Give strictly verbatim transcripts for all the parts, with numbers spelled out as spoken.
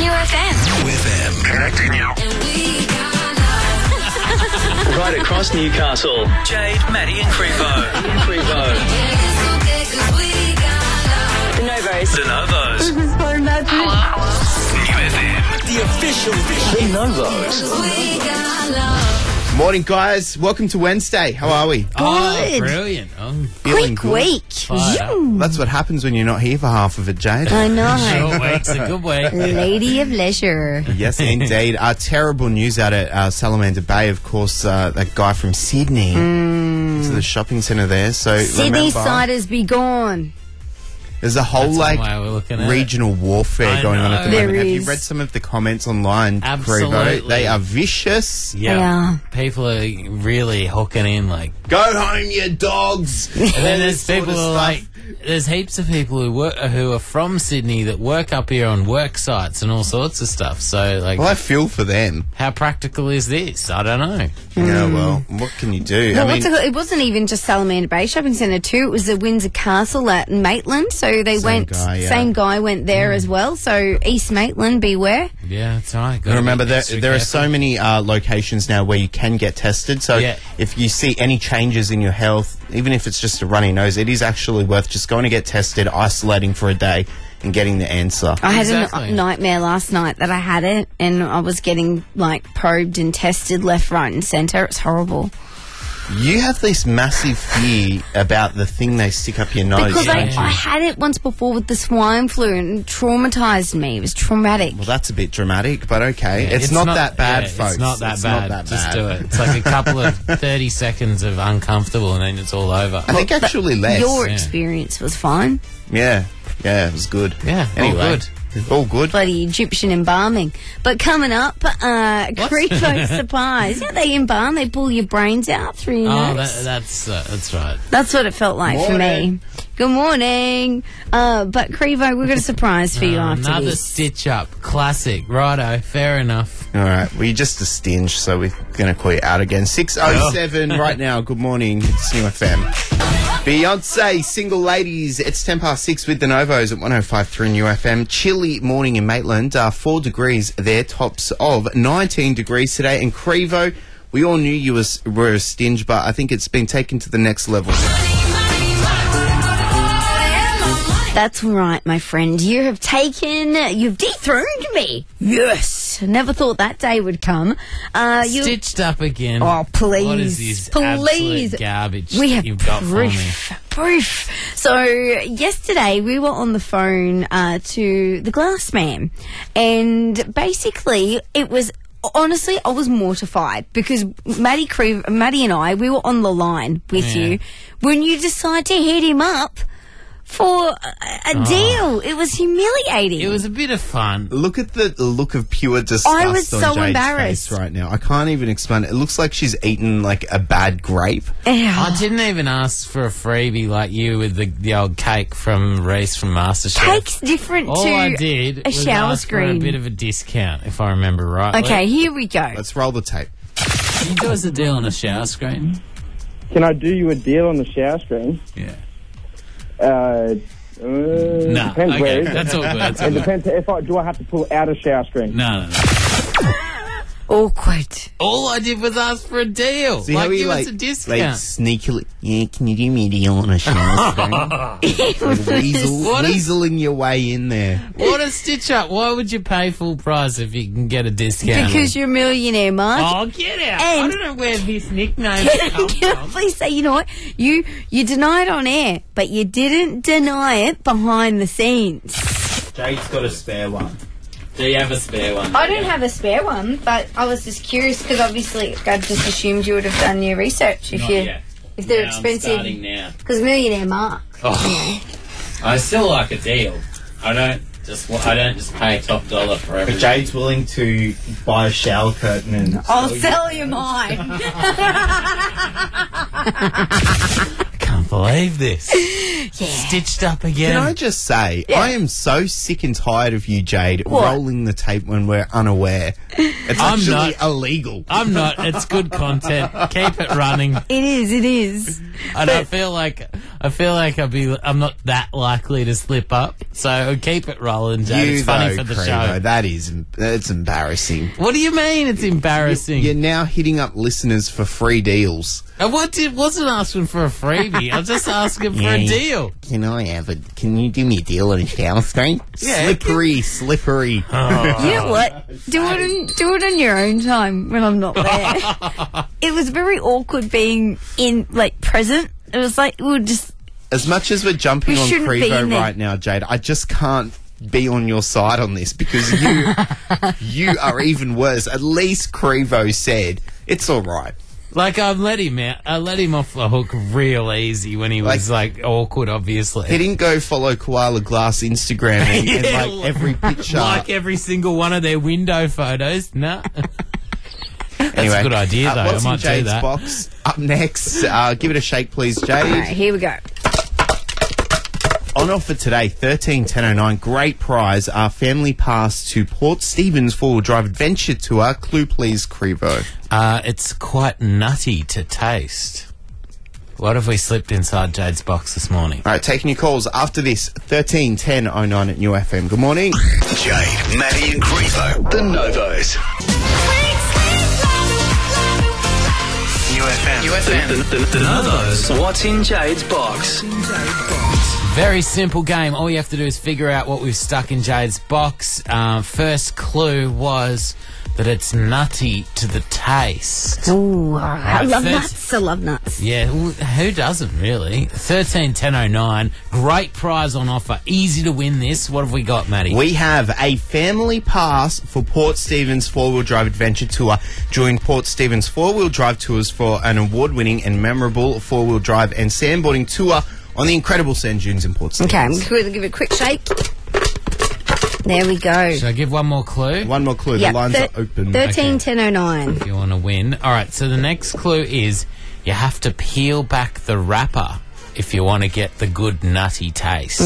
New F M. New F M. Connecting you. Right across Newcastle. Jade, Maddie and Crevo. Crevo. The Novos. The Novos. This is so magic. New F M. The official The Novos. Morning, guys. Welcome to Wednesday. How are we? Oh, Good. brilliant. I'm Feeling Quick good? week. fired up. Zoom. That's what happens when you're not here for half of it, Jade. I know. Short week's a good week. Lady of leisure. Yes, indeed. Uh, terrible news out at uh, Salamander Bay. Of course, uh, that guy from Sydney to the shopping centre there. So Sydney remember, siders be gone. there's a whole That's like one way we're looking at regional warfare I going on at the know. moment. There Have you is. read some of the comments online, Crevo? Absolutely. They are vicious. Yeah. Yeah. People are really hooking in, like. Go home, you dogs. And then All there's this sort people of who are stuff. like. There's heaps of people who work who are from Sydney that work up here on work sites and all sorts of stuff. So, like, Well, I feel for them. how practical is this? I don't know. Yeah, well, what can you do? Well, I what's mean, it, it wasn't even just Salamander Bay Shopping Centre too. It was the Windsor Castle at Maitland. So they Same went. guy, yeah. Same guy went there as well. So East Maitland, beware. Yeah, that's right. Gotta And remember, be there, extra there are careful. so many uh, locations now where you can get tested. So Yeah. if you see any changes in your health, even if it's just a runny nose, it is actually worth just going to get tested, isolating for a day, and getting the answer. I had Exactly. a n- nightmare last night that I had it, and I was getting like probed and tested left, right, and centre. It's horrible. You have this massive fear about the thing they stick up your nose. Because I, don't you? I had it once before with the swine flu and it traumatised me. It was traumatic. Well, that's a bit dramatic, but okay. Yeah, it's, not, that bad, yeah, folks. It's not that It's bad. not that Just bad. do it. It's like a couple of thirty seconds of uncomfortable and then it's all over. I think actually less. Your yeah. experience was fine. Yeah, yeah, it was good. Yeah, all anyway, good. all good. Bloody Egyptian embalming. But coming up, uh, Crevo Surprise. Yeah, they embalm, they pull your brains out through your Oh, nose. that, that's uh, that's right. That's what it felt like for Morning. me. Good morning. Uh, but Crevo, we've got a surprise for you Uh, after another this. stitch up. Classic. Righto. Fair enough. All right, well, you're just a stinge, so we're going to call you out again. six oh seven right now. Good morning. It's New F M. Beyonce, Single Ladies. It's ten past six with the Novos at one oh five three New F M. Chilly morning in Maitland. Uh, four degrees there, tops of nineteen degrees today. And Crevo, we all knew you was, were a stinge, but I think it's been taken to the next level. That's right, my friend. You have taken, you've dethroned me. Yes. Never thought that day would come. Uh, you. Stitched up again. Oh, please. What is this Please. absolute garbage We that have you've got for me? proof. Proof. So yesterday we were on the phone uh, to the glass man, and basically it was. Honestly, I was mortified because Maddie, Crev- Maddie and I, we were on the line with Yeah. you when you decide to hit him up for a, a deal. It was humiliating. It was a bit of fun. Look at the look of pure disgust I was on so Jade's embarrassed. face right now. I can't even explain it. It looks like she's eaten like a bad grape. Ew. I didn't even ask for a freebie like you with the, the old cake from Reese from MasterChef. Cake's different All to I did a was shower ask screen. for a bit of a discount, if I remember right. Okay, here we go. Let's roll the tape. Can you do us a deal on a shower screen? Can I do you a deal on the shower screen? Yeah. Uh, uh, No, depends okay, where is it. that's all good. That's all It good. depends if I do I have to pull out a shower screen. No, no, no. Awkward. All I did was ask for a deal. See like, how he give like, us a discount. like sneakily, yeah, can you do me a deal on a shower screen? Like weasel, What is- weaseling your way in there. What a stitch up. Why would you pay full price if you can get a discount? Because you're a millionaire, Mark. Oh, get out. I And- don't know where this nickname comes Can I from. please say, you know what? You you denied on air, but you didn't deny it behind the scenes. Jake's got a spare one. Do you have a spare one? I don't have a spare one, but I was just curious because obviously I just assumed you would have done your research if Not you yet. if they're Now I'm expensive. starting now. Because millionaire Mark. Oh, I still like a deal. I don't just wa- I don't just pay top dollar for everything. Jade's willing to buy a shower curtain and I'll sell you mine. Come can't believe this. Stitched up again. Can I just say, I am so sick and tired of you, Jade, What? rolling the tape when we're unaware. It's I'm actually not- illegal. I'm not. It's good content. Keep it running. It is, it is. And I feel like I feel like I'll be. I'm not that likely to slip up. So keep it rolling, Jade. You It's funny though, for the Crevo, show. that is, that's embarrassing. What do you mean? It's embarrassing. You're now hitting up listeners for free deals. I wasn't wasn't asking for a freebie. I was just asking for a Yeah. deal. Can I have a? Can you do me a deal on a shower screen? Yeah. Slippery, slippery. You know what? Do it, on, do it on your own time when I'm not there. It was very awkward being in, like, present. It was like, we were just, As much as we're jumping We on shouldn't be Crevo in there. right now, Jade, I just can't be on your side on this because you, you are even worse. At least Crevo said it's all right. Like I let him out. I let him off the hook real easy when he was like, awkward. Obviously, He didn't go follow Koala Glass Instagram and, and Yeah, like every picture. like every single one of their window photos. No. That's anyway, a good idea, uh, though. What's I might in Jade's do that. box? Up next, uh, give it a shake, please, Jade. all right, here we go. On offer today, thirteen ten oh nine. Great prize. Our family pass to Port Stephens four-wheel drive adventure tour. Clue, please, Crevo. Uh, it's quite nutty to taste. What have we slipped inside Jade's box this morning? All right, taking your calls after this. thirteen ten oh nine at New F M. Good morning. Jade, Maddie and Crevo, the Novos. New F M. New F M. The, the, the, the Novos. What's in Jade's box? Very simple game. All you have to do is figure out what we've stuck in Jade's box. Uh, first clue was that it's nutty to the taste. Ooh, I Right, love first- nuts. I love nuts. Yeah, well, who doesn't really? thirteen ten oh nine. Great prize on offer. Easy to win this. What have we got, Matty? We have a family pass for Port Stephens four-wheel drive adventure tour. Join Port Stephens four-wheel drive tours for an award-winning and memorable four-wheel drive and sandboarding tour on the incredible sand dunes in Port Okay, I'm Stephens. going to give it a quick shake. There we go. Should I give one more clue? One more clue. Yeah, the lines thir- are open. thirteen ten oh nine. If you want to win. All right, so the next clue is you have to peel back the wrapper if you want to get the good nutty taste.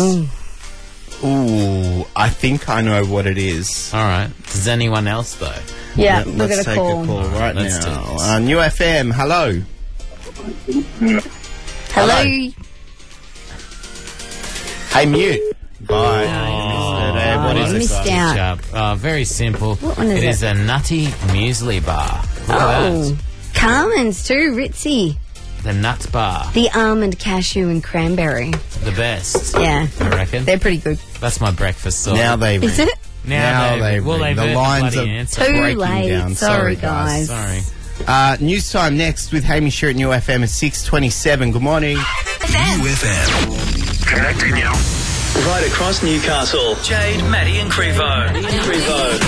Ooh, I think I know what it is. All right. Does anyone else, though? Yeah, Yeah, we're let's going to take call. a call right let's do now. this. Uh, New F M, hello. Hello. Hey, mute. Bye. Oh, what I is it? missed out. Sharp. Uh, very simple. What one is it it? is a nutty muesli bar. Look at Oh, that. Carmen's too, Ritzy. The nut bar. The almond, cashew, and cranberry. The best. Yeah, I reckon. they're pretty good. That's my breakfast sauce. Now they Is ring. it? Now, now they well, ring. they've The heard lines bloody are answer. Too breaking late. down. Sorry, Sorry, guys. guys. Sorry. Uh, news time next with Hamish here at New F M at six twenty-seven. Good morning. New F M. Connecting now. Right across Newcastle. Jade, Maddie and Crevo. Crevo.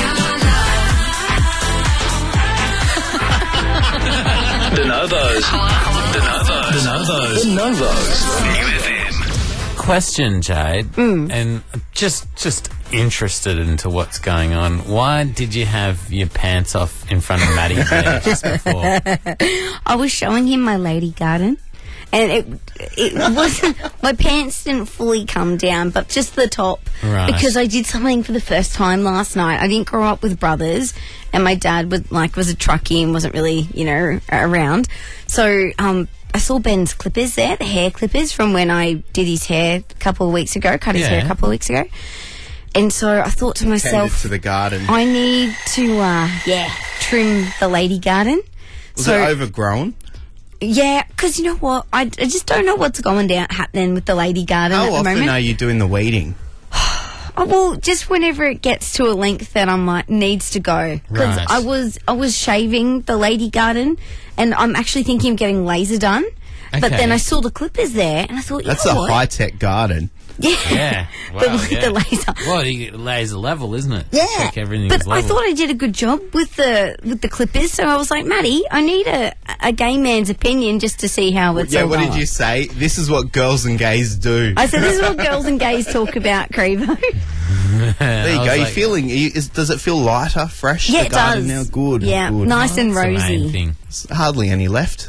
The Novos. The Novos. The Novos. The Novos. New F M. Question, Jade, Mm. and just just interested into what's going on. Why did you have your pants off in front of Maddie there just before? I was showing him my lady garden, and it it wasn't. My pants didn't fully come down, but just the top, Right. because I did something for the first time last night. I didn't grow up with brothers, and my dad was like was a truckie and wasn't really you know around. So um, I saw Ben's clippers there, the hair clippers from when I did his hair a couple of weeks ago, cut his Yeah. hair a couple of weeks ago, and so I thought to Tended myself, to the garden. I need to uh, yeah trim the lady garden. Was so it overgrown? yeah, because you know what? I, I just don't know what's going down happening with the lady garden How at the often moment. are you doing the weeding? Oh, well, just whenever it gets to a length that I'm like needs to go. Because Right. I was I was shaving the lady garden, and I'm actually thinking of getting laser done. But Okay. then I saw the clippers there, and I thought, you That's know a what? high-tech garden. Yeah, Yeah. Wow, the, yeah. the laser. Well, you get laser level, isn't it? Yeah, Check everything but is I level. thought I did a good job with the with the clippers, so I was like, Maddie, I need a a gay man's opinion just to see how it's Yeah, all what did going. you say? This is what girls and gays do. I said, this is what girls and gays talk about, Crevo. There you go. You're feeling. You, is, does it feel lighter, fresh? Yeah, the it garden does. now, good. Yeah, good. nice and That's the main rosy. thing. There's hardly any left.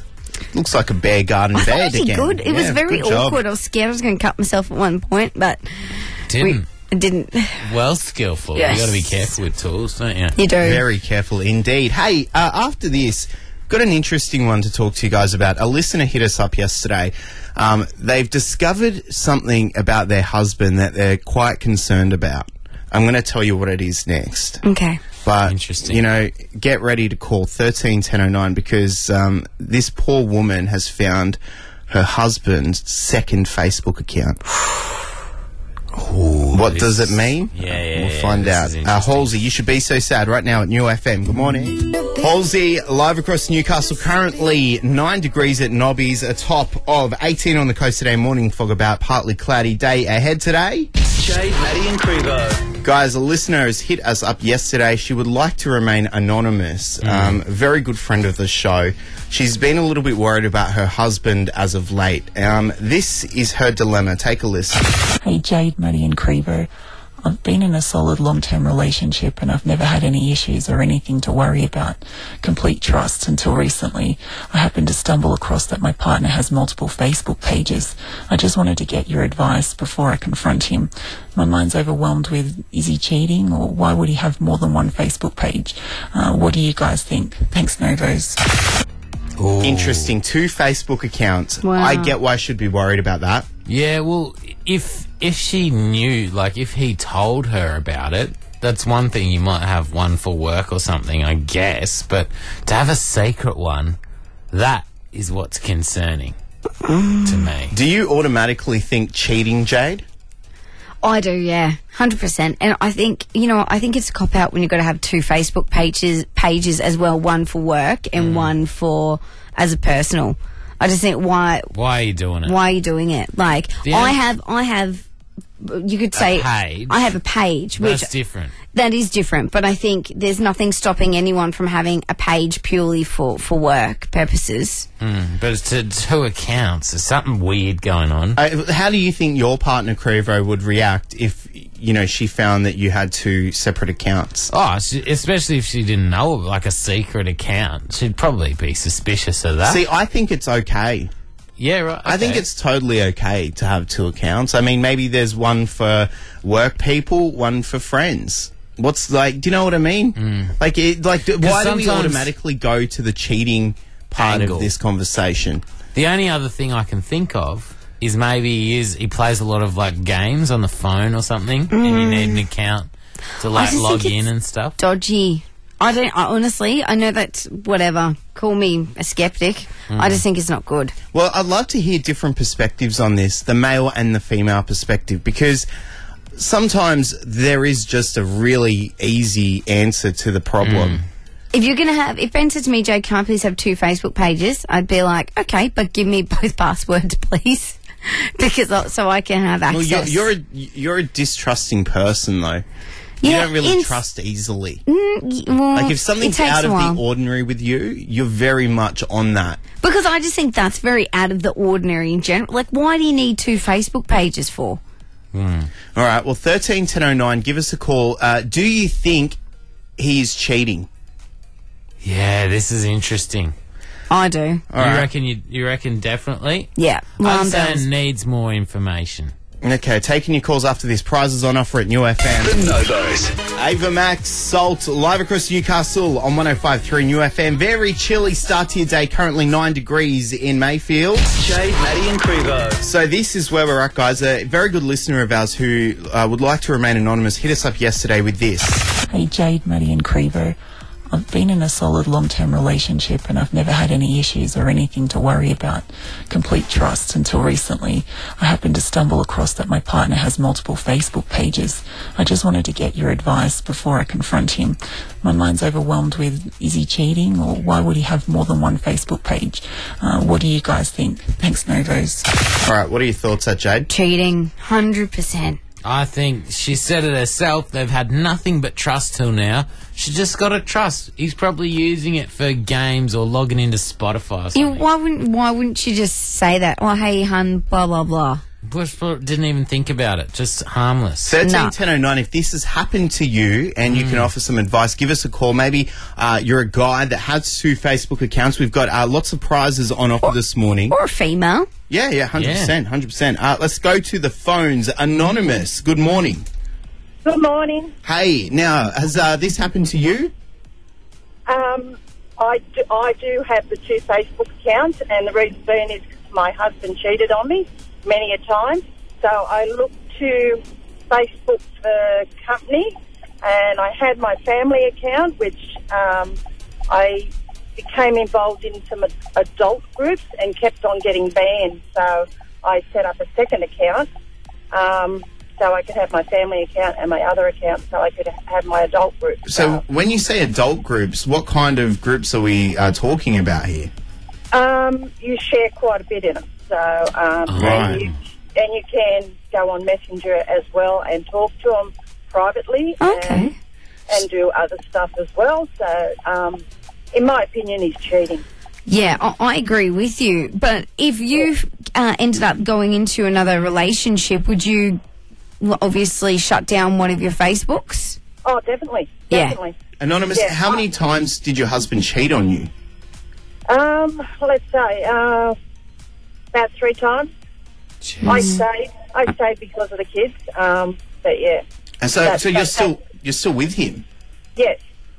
looks like a bear garden I thought bed it was again. good. It was Yeah, very good job. awkward. I was scared I was going to cut myself at one point, but Didn't. I didn't. Well skillful. Yes. You got to be careful with tools, don't you? You do. Very careful indeed. Hey, uh, after this, got an interesting one to talk to you guys about. A listener hit us up yesterday. Um, they've discovered something about their husband that they're quite concerned about. I'm going to tell you what it is next. Okay. But, Interesting. you know, get ready to call thirteen ten oh nine because um, this poor woman has found her husband's second Facebook account. What this does it is- mean? Yeah, yeah, We'll yeah, find this out. is Uh, interesting. Halsey, you should be so sad right now at New F M. Good morning. Halsey, live across Newcastle, currently nine degrees at Nobby's, a top of eighteen on the coast today, morning fog about, partly cloudy day ahead today. Jade, Maddie and Crevo. Guys, a listener has hit us up yesterday. She would like to remain anonymous. Um, a very good friend of the show. She's been a little bit worried about her husband as of late. Um, this is her dilemma. Take a listen. Hey Jade, Maddie and Crevo. I've been in a solid long-term relationship and I've never had any issues or anything to worry about. Complete trust until recently. I happened to stumble across that my partner has multiple Facebook pages. I just wanted to get your advice before I confront him. My mind's overwhelmed with, is he cheating or why would he have more than one Facebook page? Uh, what do you guys think? Thanks, Novos. Interesting. Two Facebook accounts. Wow. I get why I should be worried about that. Yeah, well, if if she knew, like, if he told her about it, that's one thing. You might have one for work or something, I guess. But to have a secret one, that is what's concerning to me. Do you automatically think cheating, Jade? I do, yeah, one hundred percent. And I think, you know, I think it's a cop-out when you've got to have two Facebook pages pages as well, one for work and one for as a personal. I just think, why Why are you doing it? why are you doing it? Like, The I only- have, I have, you could say, page? I have a page, which That's different. that is different, but I think there's nothing stopping anyone from having a page purely for, for work purposes. Mm, but it's to two accounts. There's something weird going on. Uh, how do you think your partner, Crevo, would react if, you know, she found that you had two separate accounts? Oh, she, especially if she didn't know, like a secret account, she'd probably be suspicious of that. See, I think it's okay. yeah, right. I think okay. it's totally okay to have two accounts. I mean, maybe there's one for work people, one for friends. What's like? Do you know what I mean? Like, it, like, d- why do we sometimes- automatically go to the cheating part Angle. of this conversation? The only other thing I can think of is maybe he is he plays a lot of like games on the phone or something, and you need an account to like just log think in it's and stuff. Dodgy. I don't, I, honestly, I know that's whatever. Call me a skeptic. I just think it's not good. Well, I'd love to hear different perspectives on this, the male and the female perspective, because sometimes there is just a really easy answer to the problem. If you're going to have, if Ben said to me, Jay, can I please have two Facebook pages? I'd be like, okay, but give me both passwords, please. because I, so I can have Well, access. you're, you're, a, you're a distrusting person, though. You Yeah, don't really in- trust easily. Y- well, Like, if it something's takes out a of while. the ordinary with you, you're very much on that. Because I just think that's very out of the ordinary in general. Like, why do you need two Facebook pages for? All right, well, thirteen ten oh nine, give us a call. Uh, do you think he's cheating? Yeah, this is interesting. I do. All you right. reckon you you reckon definitely? Yeah. I'd Alarm say bells. it needs more information. Okay, taking your calls after this. Prizes on offer at New F M. The Novos. Ava Max, Salt, live across Newcastle on one oh five point three New F M. Very chilly start to your day, currently nine degrees in Mayfield. Jade, Maddie and Crevo. So this is where we're at, guys. A very good listener of ours who uh, would like to remain anonymous hit us up yesterday with this. Hey Jade, Maddie and Crevo. I've been in a solid long-term relationship and I've never had any issues or anything to worry about. Complete trust until recently. I happened to stumble across that my partner has multiple Facebook pages. I just wanted to get your advice before I confront him. My mind's overwhelmed with, is he cheating or why would he have more than one Facebook page? Uh, what do you guys think? Thanks, Novos. All right, what are your thoughts at Jade? Cheating. one hundred percent. I think she said it herself. They've had nothing but trust till now. She just got to trust. He's probably using it for games or logging into Spotify or You, something. why wouldn't Why wouldn't you just say that? Oh, hey, hun, blah blah blah. Bush didn't even think about it. Just harmless. thirteen No. ten oh nine. If this has happened to you and you can offer some advice, give us a call. Maybe uh, you're a guy that has two Facebook accounts. We've got uh, lots of prizes on offer this morning. Or a female. Yeah, yeah, hundred percent, hundred percent. Uh, let's go to the phones. Anonymous. Good morning. Good morning. Hey, now has uh, this happened to you? Um, I, do, I do have the two Facebook accounts, and the reason being is 'cause my husband cheated on me many a time. So I looked to Facebook for company, and I had my family account, which um, I became involved in some ad- adult groups and kept on getting banned. So I set up a second account. Um, So I could have my family account and my other account, so I could have my adult group. So when you say adult groups, what kind of groups are we uh, talking about here? Um, you share quite a bit in them. So, um, Right. and, you, and you can go on Messenger as well and talk to them privately. Okay. And, and do other stuff as well. So, um, in my opinion, he's cheating. Yeah, I, I agree with you. But if you uh, ended up going into another relationship, would you well, obviously shut down one of your Facebooks? Oh, definitely. Yeah. Definitely. Anonymous, Yeah. how many times did your husband cheat on you? Um, let's say, uh, about three times. I'd say, I'd say because of the kids. Um, but yeah. And so, That- so you're that- still you're still with him. Yes.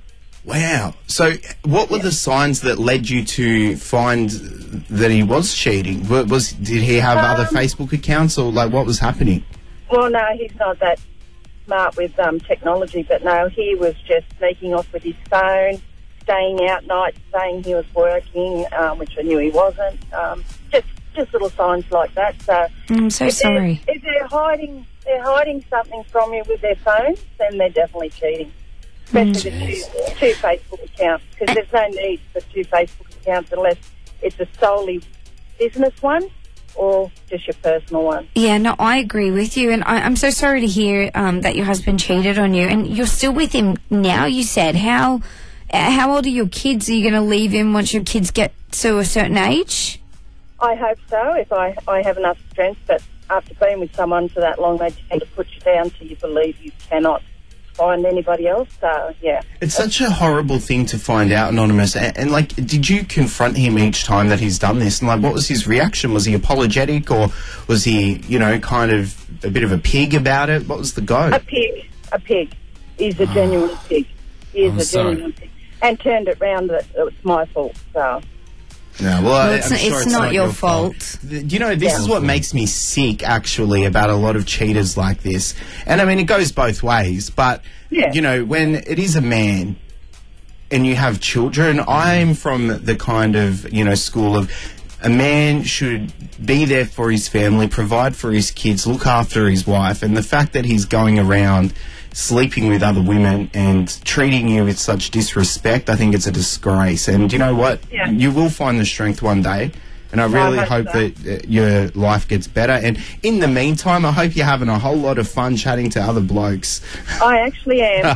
Wow. So, what were the signs that led you to find that he was cheating? Wa- Was did he have other Um, Facebook accounts, or like what was happening? Well, no, he's not that smart with um, technology, but no, he was just sneaking off with his phone, staying out nights, saying he was working, um, which I knew he wasn't. Um, just, just little signs like that. So, I'm so if they're- sorry. If they're hiding, they're hiding something from you with their phones, then they're definitely cheating. Especially the two, two Facebook accounts, because there's no need for two Facebook accounts unless it's a solely business one or just your personal one. Yeah, no, I agree with you, and I, I'm so sorry to hear um, that your husband cheated on you, and you're still with him now. You said how uh, how old are your kids? Are you going to leave him once your kids get to a certain age? I hope so, if I, I have enough strength, but after being with someone for that long, they tend to put you down till you believe you cannot find anybody else, so yeah. It's such a horrible thing to find out, Anonymous. And, and like, did you confront him each time that he's done this? And like, what was his reaction? Was he apologetic, or was he, you know, kind of a bit of a pig about it? What was the go? A pig, a pig. He's a genuine pig. He is I'm a sorry. genuine pig. And turned it round that it was my fault, so. No, well, Well, I- it's, I'm not, sure it's, not, your fault. Th- You know, this is what makes me sick, actually, about a lot of cheaters like this. And I mean, it goes both ways, but, Yeah. you know, when it is a man and you have children, I'm from the kind of, you know, school of a man should be there for his family, provide for his kids, look after his wife, and the fact that he's going around sleeping with other women and treating you with such disrespect, I think it's a disgrace. And you know what? Yeah. You will find the strength one day. And I really I hope hope so. that uh, your life gets better. And in the meantime, I hope you're having a whole lot of fun chatting to other blokes. I actually am.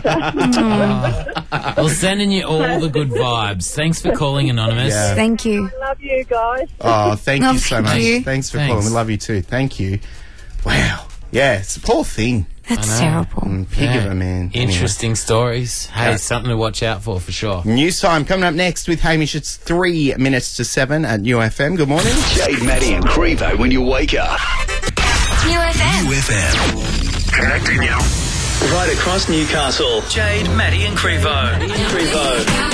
So. Well, sending you all the good vibes. Thanks for calling, Anonymous. Yeah. Thank you. I love you guys. Oh, thank Oh, you so thank much. you. Thanks for Thanks. calling. We love you too. Thank you. Wow. Yeah, it's a poor thing. That's I know. terrible. Mm, Pig Yeah. of a man. Anyway. Interesting stories. Hey, Yeah. something to watch out for, for sure. News time coming up next with Hamish. It's three minutes to seven at U F M. Good morning. Jade, Maddie, and Crevo when you wake up. U F M. U F M. Connecting you. Right across Newcastle. Jade, Maddie, and Crevo. Crevo.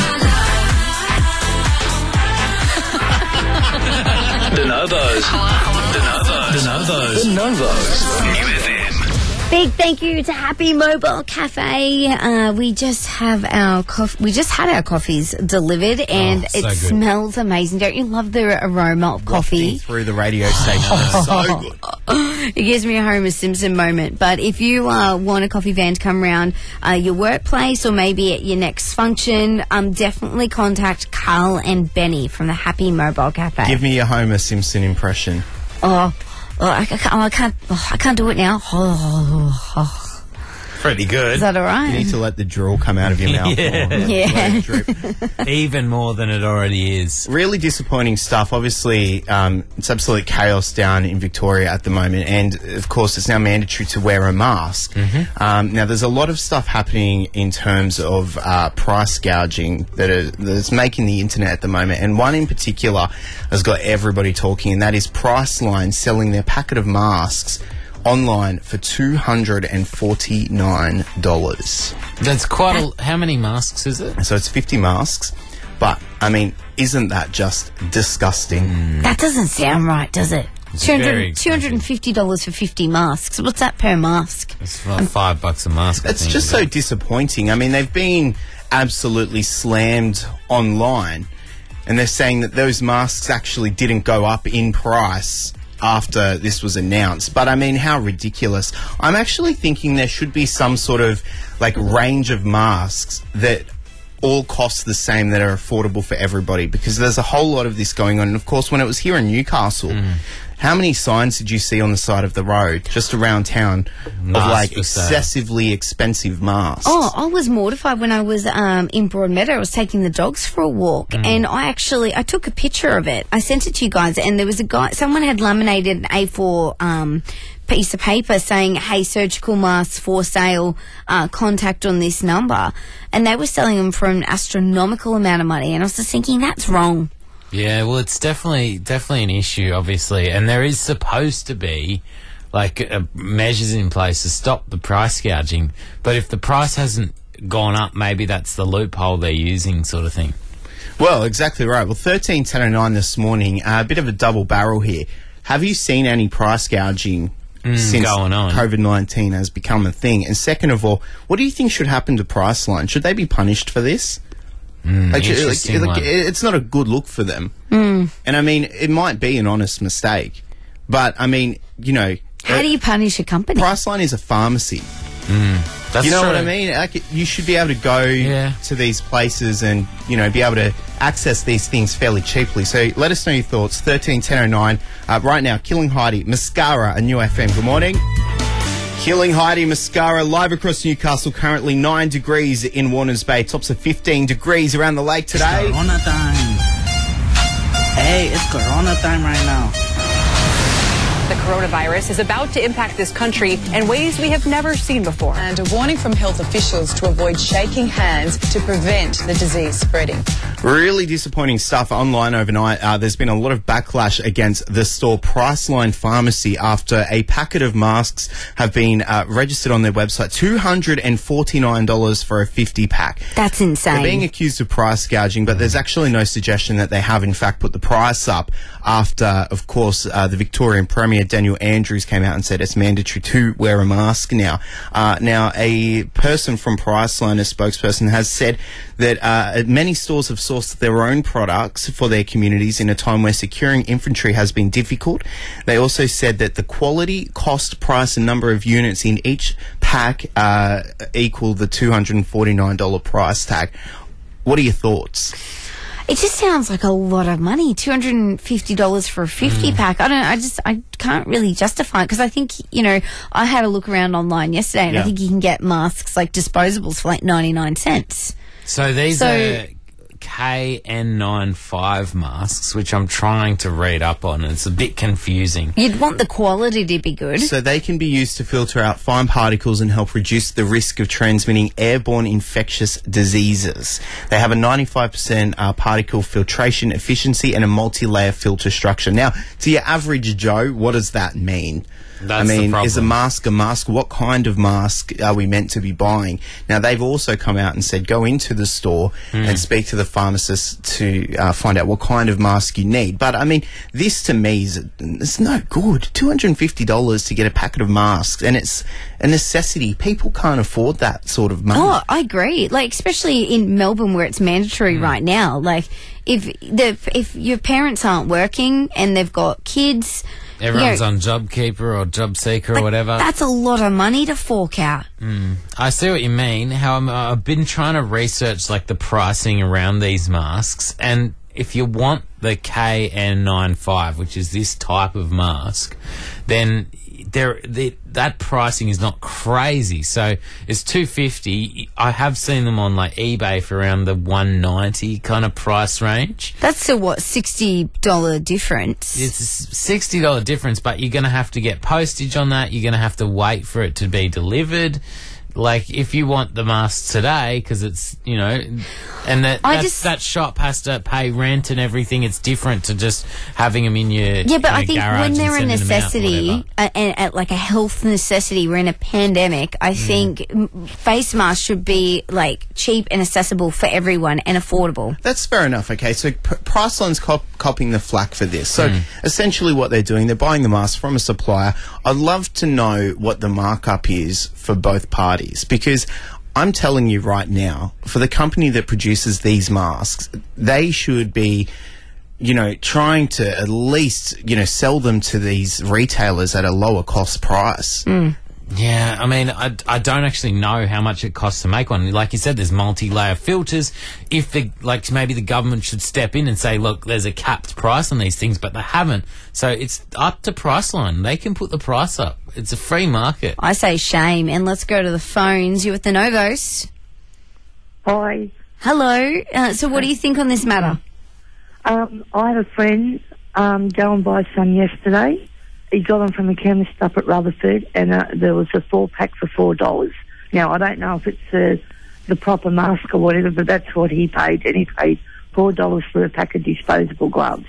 De Novos. De Novos. De Novos. De Novos. U F M. Big thank you to Happy Mobile Cafe. Uh, we just have our coff- we just had our coffees delivered, and Oh, so it good. smells amazing. Don't you love the aroma of coffee? Wafting through the radio station. So good. It gives me a Homer Simpson moment. But if you uh, want a coffee van to come around uh, your workplace or maybe at your next function, um, definitely contact Carl and Benny from the Happy Mobile Cafe. Give me your Homer Simpson impression. oh, oh, I, I can't, oh, I can't, oh, I can't do it now. Oh, oh, oh. pretty good. Is that all right? You need to let the drool come out of your mouth. Yeah. more. Yeah. Let it drip. Even more than it already is. Really disappointing stuff. Obviously, um, it's absolute chaos down in Victoria at the moment, and of course, it's now mandatory to wear a mask. Mm-hmm. Um, now, there's a lot of stuff happening in terms of uh, price gouging that are, that's making the internet at the moment, and one in particular has got everybody talking, and that is Priceline selling their packet of masks online for two hundred forty-nine dollars. That's quite a... How many masks is it? So it's fifty masks, but, I mean, isn't that just disgusting? That doesn't sound right, does it? It's two very hundred expensive. two hundred fifty dollars for fifty masks. What's that per mask? It's like five bucks a mask. I It's think, just isn't so it? disappointing. I mean, they've been absolutely slammed online, and they're saying that those masks actually didn't go up in price after this was announced. But I mean, how ridiculous. I'm actually thinking there should be some sort of like range of masks that all cost the same, that are affordable for everybody, because there's a whole lot of this going on. And of course, when it was here in Newcastle, Mm. how many signs did you see on the side of the road just around town of Masks like for sale. excessively expensive masks? Oh, I was mortified when I was um, in Broadmeadow. I was taking the dogs for a walk, Mm. and I actually I took a picture of it. I sent it to you guys, and there was a guy. Someone had laminated an A four um, piece of paper saying, "Hey, surgical masks for sale. Uh, contact on this number," and they were selling them for an astronomical amount of money. And I was just thinking, that's wrong. Yeah, well, it's definitely definitely an issue, obviously, and there is supposed to be like uh, measures in place to stop the price gouging. But if the price hasn't gone up, maybe that's the loophole they're using, sort of thing. Well, exactly right. Well, thirteen ten oh nine this morning, uh, a bit of a double barrel here. Have you seen any price gouging Mm, since going on. COVID nineteen has become a thing? And second of all, what do you think should happen to Priceline? Should they be punished for this? Mm, Like, interesting like, one. like, it's not a good look for them. Mm. And I mean, it might be an honest mistake, but I mean, you know, How uh, do you punish a company? Priceline is a pharmacy. That's you know true. what I mean? Like, you should be able to go Yeah. to these places and, you know, be able to access these things fairly cheaply. So let us know your thoughts. thirteen ten oh nine. Uh, right now, Killing Heidi, Mascara, and New F M. Good morning. Killing Heidi, Mascara, live across Newcastle. Currently nine degrees in Warners Bay. Tops of fifteen degrees around the lake today. Corona time. Hey, it's Corona time right now. The coronavirus is about to impact this country in ways we have never seen before. And a warning from health officials to avoid shaking hands to prevent the disease spreading. Really disappointing stuff online overnight. Uh, there's been a lot of backlash against the store Priceline Pharmacy after a packet of masks have been uh, registered on their website. two hundred forty-nine dollars for a fifty pack. That's insane. They're being accused of price gouging, but there's actually no suggestion that they have in fact put the price up after, of course, uh, the Victorian Premier Daniel Andrews came out and said it's mandatory to wear a mask now. Uh, now, a person from Priceline, a spokesperson, has said that uh, many stores have sourced their own products for their communities in a time where securing inventory has been difficult. They also said that the quality, cost, price and number of units in each pack uh, equal the two hundred forty-nine dollars price tag. What are your thoughts? It just sounds like a lot of money. Two hundred and fifty dollars for a fifty Mm. pack. I don't. I just. I can't really justify it because I think you know. I had a look around online yesterday, and Yeah. I think you can get masks like disposables for like ninety nine cents. So these So- are K N ninety-five masks, which I'm trying to read up on. It's a bit confusing. You'd want the quality to be good. So they can be used to filter out fine particles and help reduce the risk of transmitting airborne infectious diseases. They have a ninety-five percent uh, particle filtration efficiency and a multi-layer filter structure. Now, to your average Joe, what does that mean? That's I the mean, is a problem. mask a mask? What kind of mask are we meant to be buying? Now, they've also come out and said go into the store Mm. and speak to the pharmacist to uh, find out what kind of mask you need. But, I mean, this to me is it's no good. two hundred fifty dollars to get a packet of masks, and it's a necessity. People can't afford that sort of money. Oh, I agree. Like, especially in Melbourne where it's mandatory Mm. right now. Like, if the if your parents aren't working and they've got kids, Everyone's you know, on JobKeeper or JobSeeker or like, whatever. that's a lot of money to fork out. Mm. I see what you mean. How I'm, I've been trying to research like the pricing around these masks, and if you want the K N ninety-five, which is this type of mask, then there the, that pricing is not crazy. So it's two fifty. I have seen them on like eBay for around the one ninety kind of price range. That's still what, sixty dollar difference. It's a sixty dollar difference, but you're going to have to get postage on that. You're going to have to wait for it to be delivered. Like, if you want the mask today, because it's, you know, and that I that's, just- that shop has to pay rent and everything. It's different to just having them in your Yeah, but in I a think garage when and they're a sending them out or necessity, whatever. uh, and at like a health necessity, we're in a pandemic. I think m face masks should be like cheap and accessible for everyone and affordable. That's fair enough. Okay, so P- Priceline's cop- copying the flack for this. So essentially, what they're doing, they're buying the mask from a supplier. I'd love to know what the markup is for both parties, because I'm telling you right now, for the company that produces these masks, they should be, you know, trying to at least, you know, sell them to these retailers at a lower cost price. Yeah, I mean, I, I don't actually know how much it costs to make one. Like you said, there's multi-layer filters. If the, like, maybe the government should step in and say, look, there's a capped price on these things, but they haven't. So it's up to Priceline. They can put the price up. It's a free market. I say shame, and let's go to the phones. You're with the Novos. Hi. Hello. Uh, so what do you think on this matter? Um, I had a friend um, go and buy some yesterday. He got them from a chemist up at Rutherford, and uh, there was a four pack for four dollars. Now I don't know if it's uh, the proper mask or whatever, but that's what he paid, and he paid four dollars for a pack of disposable gloves.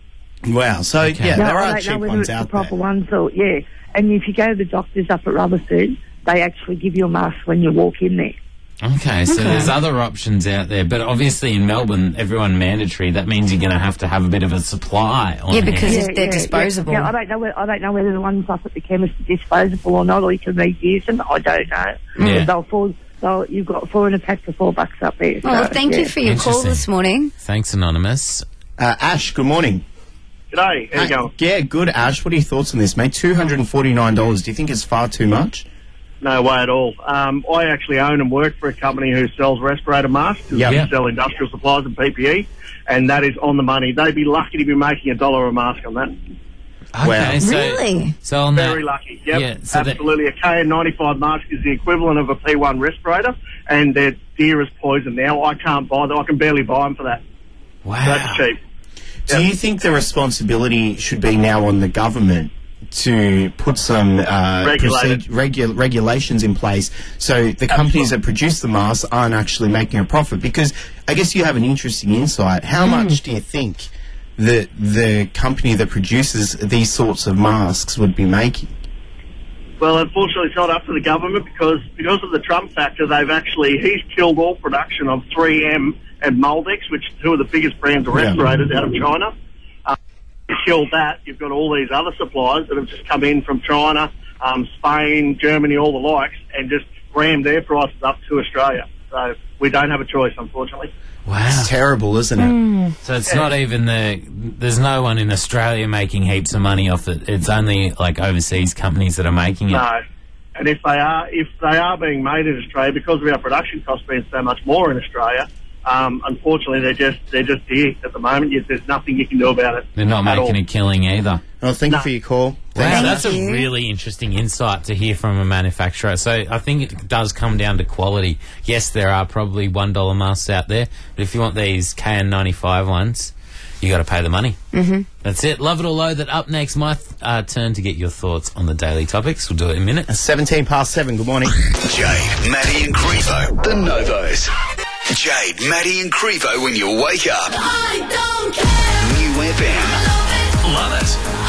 Wow. So, yeah, now, there I are don't cheap know whether ones it's the out proper there. ones or yeah. And if you go to the doctors up at Rutherford, they actually give you a mask when you walk in there. Okay, so there's other options out there, but obviously in Melbourne, everyone mandatory. That means you're going to have to have a bit of a supply on Yeah, hand. because if they're disposable. Yeah, I don't know. Whether, I don't know whether the ones up at the chemist are disposable or not, or you can reuse them. I don't know. Yeah. But they'll fall. So you've got four in a pack for four bucks up there. Oh, well, So, thank yeah. you for your call this morning. Thanks, Anonymous. Uh, Ash, good morning. G'day, how you going? Yeah, good, Ash. What are your thoughts on this, mate? two hundred forty-nine dollars. Do you think it's far too much? No way at all. Um, I actually own and work for a company who sells respirator masks. Yep. We Yep. sell industrial supplies and P P E, and that is on the money. They'd be lucky to be making a dollar a mask on that. Okay, so, Really? So on that, Very lucky. Yep, Yeah, so that- absolutely. A K N ninety-five mask is the equivalent of a P one respirator, and they're dear as poison now. I can't buy them. I can barely buy them for that. Wow. That's cheap. Do you think the responsibility should be now on the government to put some uh, Regulated. proceed- regu- regulations in place so the companies that produce the masks aren't actually making a profit? Because I guess you have an interesting insight. How much do you think that the company that produces these sorts of masks would be making? Well, unfortunately, it's not up to the government because because of the Trump factor, they've actually he's killed all production of three M and Moldex, which are two of the biggest brands of Yeah. respirators out of China. Um, he's killed that. You've got all these other suppliers that have just come in from China, um, Spain, Germany, all the likes, and just rammed their prices up to Australia. So we don't have a choice, unfortunately. Wow. It's terrible, isn't it? So it's not even the. There's no one in Australia making heaps of money off it. It's only like overseas companies that are making it. No. And if they are, if they are being made in Australia, because of our production costs being so much more in Australia, um, unfortunately they're just they're just dear at the moment. Yet there's nothing you can do about it. They're not at making all. a killing either. Well, thank you for your call. Wow, Thanks. that's you. a really interesting insight to hear from a manufacturer. So I think it does come down to quality. Yes, there are probably one dollar masks out there, but if you want these K N ninety-five ones, you got to pay the money. Mm-hmm. That's it. Love it or loathe it. Up next, my th- uh, turn to get your thoughts on the daily topics. We'll do it in a minute. seventeen past seven. Good morning. Jade, Maddie and Crevo, the Novos. Jade, Maddie and Crevo when you wake up. I don't care. New F M. Love it.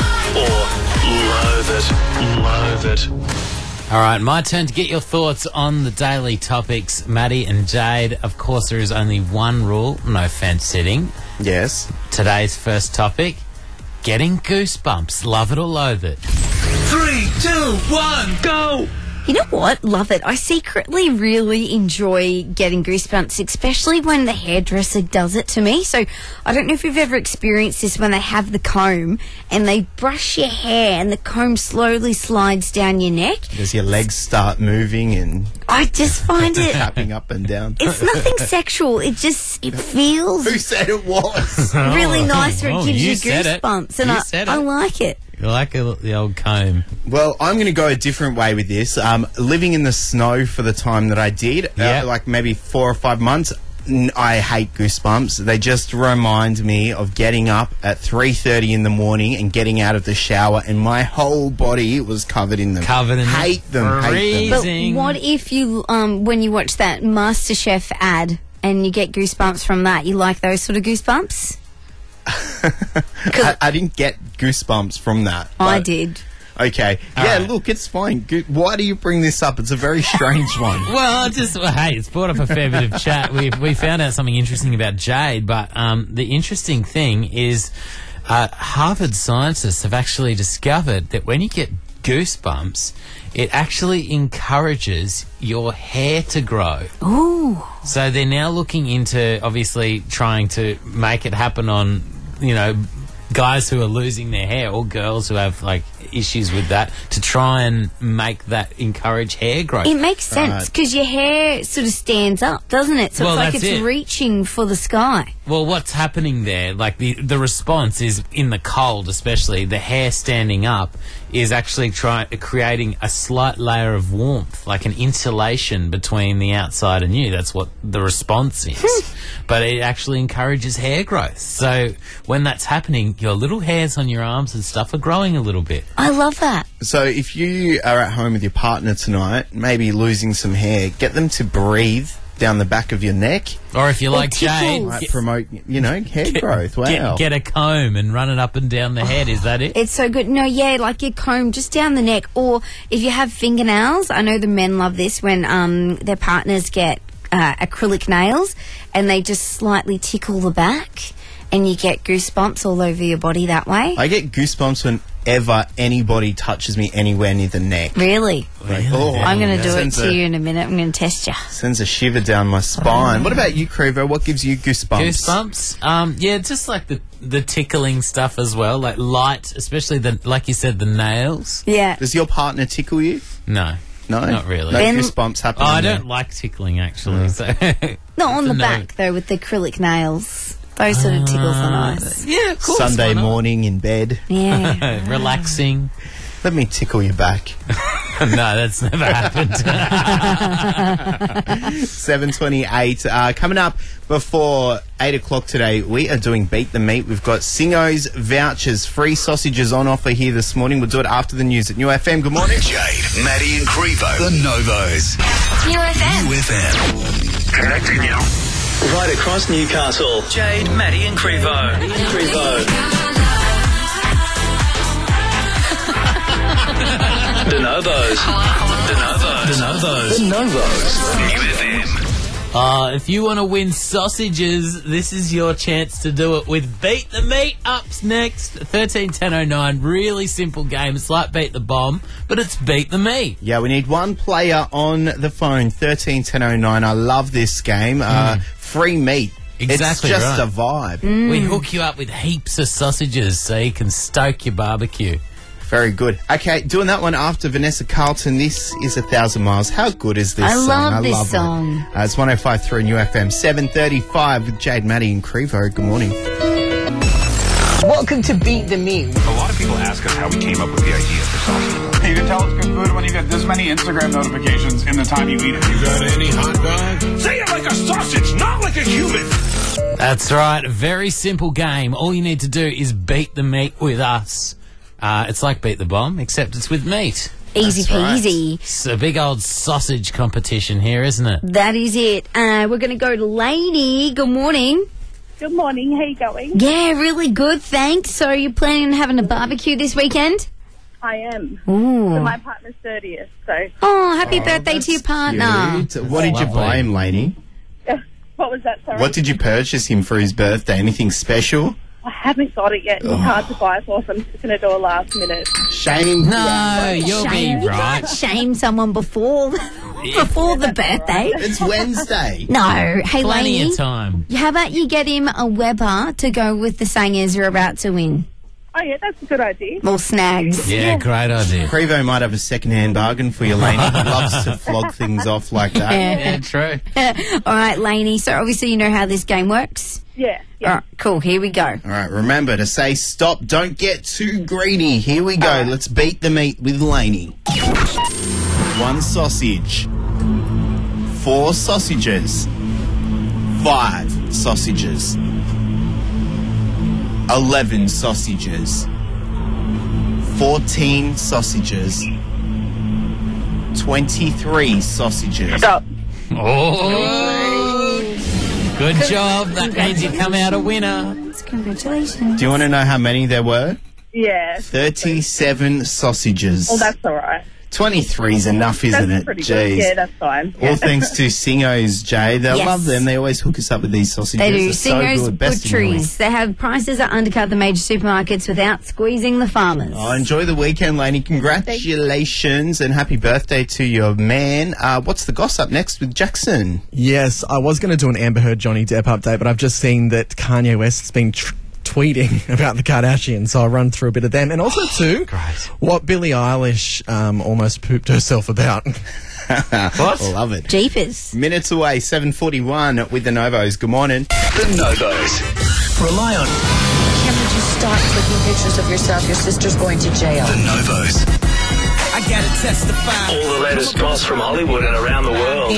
Or loathe it. Loathe it. All right, my turn to get your thoughts on the daily topics. Maddie and Jade, of course, there is only one rule, no fence sitting. Yes. Today's first topic, getting goosebumps. Love it or loathe it. Three, two, one, go. You know what? Love it. I secretly really enjoy getting goosebumps, especially when the hairdresser does it to me. So I don't know if you've ever experienced this when they have the comb and they brush your hair and the comb slowly slides down your neck. Does your legs start moving and I just find it. Tapping up and down. It's nothing sexual. It just it feels Who said it was? really nice when Oh, it gives you you said it. goosebumps, and You I, said I it. like it. You like a, the old comb. Well, I'm going to go a different way with this. Um, living in the snow for the time that I did, Yeah. uh, like maybe four or five months, n- I hate goosebumps. They just remind me of getting up at three thirty in the morning and getting out of the shower, and my whole body was covered in them. Covered in them. hate them. Hate them. But Amazing. what if you, um, when you watch that MasterChef ad and you get goosebumps from that? You like those sort of goosebumps? I, I didn't get goosebumps from that. I but- did. Okay. All yeah, right. look, it's fine. Go- Why do you bring this up? It's a very strange one. Well, just well, hey, it's brought up a fair bit of chat. We we found out something interesting about jade, but um, the interesting thing is, uh, Harvard scientists have actually discovered that when you get goosebumps, it actually encourages your hair to grow. Ooh. So they're now looking into obviously trying to make it happen on, you know, guys who are losing their hair or girls who have like issues with that, to try and make that encourage hair growth. It makes sense Right. because your hair sort of stands up, doesn't it? So Well, it's like that's it's it. reaching for the sky. Well, what's happening there, like the, the response is in the cold especially, the hair standing up is actually try, creating a slight layer of warmth, like an insulation between the outside and you. That's what the response is. But it actually encourages hair growth. So when that's happening, your little hairs on your arms and stuff are growing a little bit. I love that. So if you are at home with your partner tonight, maybe losing some hair, get them to breathe down the back of your neck. Or if you Or like Jade, tickles. Might promote, you know, hair growth. Wow. get, get a comb and run it up and down the head. Is that it? It's so good. No, yeah, like your comb just down the neck. Or if you have fingernails, I know the men love this when um, their partners get uh, acrylic nails and they just slightly tickle the back and you get goosebumps all over your body that way. I get goosebumps whenever anybody touches me anywhere near the neck. Really? Like, oh, I'm going to do it sends to a- you in a minute. I'm going to test you. Sends a shiver down my spine. What about you, Crevo? What gives you goosebumps? Goosebumps? Um, yeah, just like the the tickling stuff as well, like light, especially the like you said, the nails. Yeah. Does your partner tickle you? No, No? not really. No Ben- goosebumps happen. Oh, I there? don't like tickling actually. So Not on the No. back, though, with the acrylic nails. Those sort of tickles are nice. yeah, of course. Sunday why not? morning in bed. Yeah. relaxing. Let me tickle your back. No, that's never happened. seven twenty-eight. Uh, coming up before eight o'clock today, we are doing Beat the Meat. We've got Singo's vouchers, free sausages on offer here this morning. We'll do it after the news at New F M. Good morning. Jade, Maddie and Crevo. The Novos. New F M. New F M. Connecting you. Right across Newcastle. Jade, Maddie and Crevo. Crevo. De Novos. De Novos. The Novos. De Novos. New F M. Uh, if you want to win sausages, this is your chance to do it with Beat the Meat. Ups next, thirteen ten oh nine. Really simple game. It's like Beat the Bomb, but it's Beat the Meat. Yeah, we need one player on the phone, thirteen ten oh nine. I love this game. Uh, free meat. Exactly It's just right. a vibe. We hook you up with heaps of sausages so you can stoke your barbecue. Very good. Okay, doing that one after Vanessa Carlton. This is A Thousand Miles. How good is this I song? love this it. song. Uh, it's one oh five point three New F M, seven thirty-five with Jade, Maddie and Crevo. Good morning. Welcome to Beat the Meat. A lot of people ask us how we came up with the idea for sausage. You can tell it's good food when you get this many Instagram notifications in the time you eat it. You got any hot dog? Say it like a sausage, not like a human. That's right. A very simple game. All you need to do is beat the meat with us. Uh, it's like Beat the Bomb, except it's with meat. Easy That's right. peasy. It's a big old sausage competition here, isn't it? That is it. Uh, we're going to go to Lainey. Good morning. Good morning. How you going? Yeah, really good, thanks. So you're planning on having a barbecue this weekend? I am. Ooh. For my partner's thirtieth, so. Oh, happy birthday to your partner. Cute. What did you Lovely. buy him, Lainey? What was that, sorry? What did you purchase him for his birthday? Anything special? I haven't got it yet. It's hard to buy for us. I'm just going to do a last minute. Shame. No, you'll Shame. be You right. can't shame someone before before the birthday. It's Wednesday. No. Hey, Plenty Lainey, of time. how about you get him a Weber to go with the sangers you're about to win? Oh, yeah, that's a good idea. More snags. Yeah, great idea. Crevo might have a second-hand bargain for you, Laney. He loves to flog things off like that. Yeah. true. All right, Lainey. So obviously you know how this game works. Yeah, yeah. All right, cool. Here we go. All right, remember to say stop, don't get too greedy. Here we go. Let's beat the meat with Laney. One sausage. Four sausages. Five sausages. Eleven sausages. Fourteen sausages. Twenty-three sausages. Stop. Oh, good job. That means you come out a winner. Congratulations. Do you want to know how many there were? Yeah. Thirty-seven sausages. Well, that's all right. Twenty-three's enough, isn't That's it? pretty Jeez. good. Yeah, that's fine. All thanks to Singo's, Jay. They Yes. love them. They always hook us up with these sausages. They do. They're so Singo's good. Best in the Butcheries. They have prices that undercut the major supermarkets without squeezing the farmers. Oh, enjoy the weekend, Lainey. Congratulations and happy birthday to your man. Uh, what's the gossip next with Jackson? Yes, I was going to do an Amber Heard Johnny Depp update, but I've just seen that Kanye West's been tr- tweeting about the Kardashians, so I'll run through a bit of them. And also, too, what Billie Eilish um, almost pooped herself about. What? Love it. Jeepers. Minutes away, seven forty-one with the Novos. Good morning. The Novos. Rely on Kim, would you stop taking pictures of yourself? Your sister's going to jail. the Novos. I gotta testify. All the latest goss from Hollywood and around the world.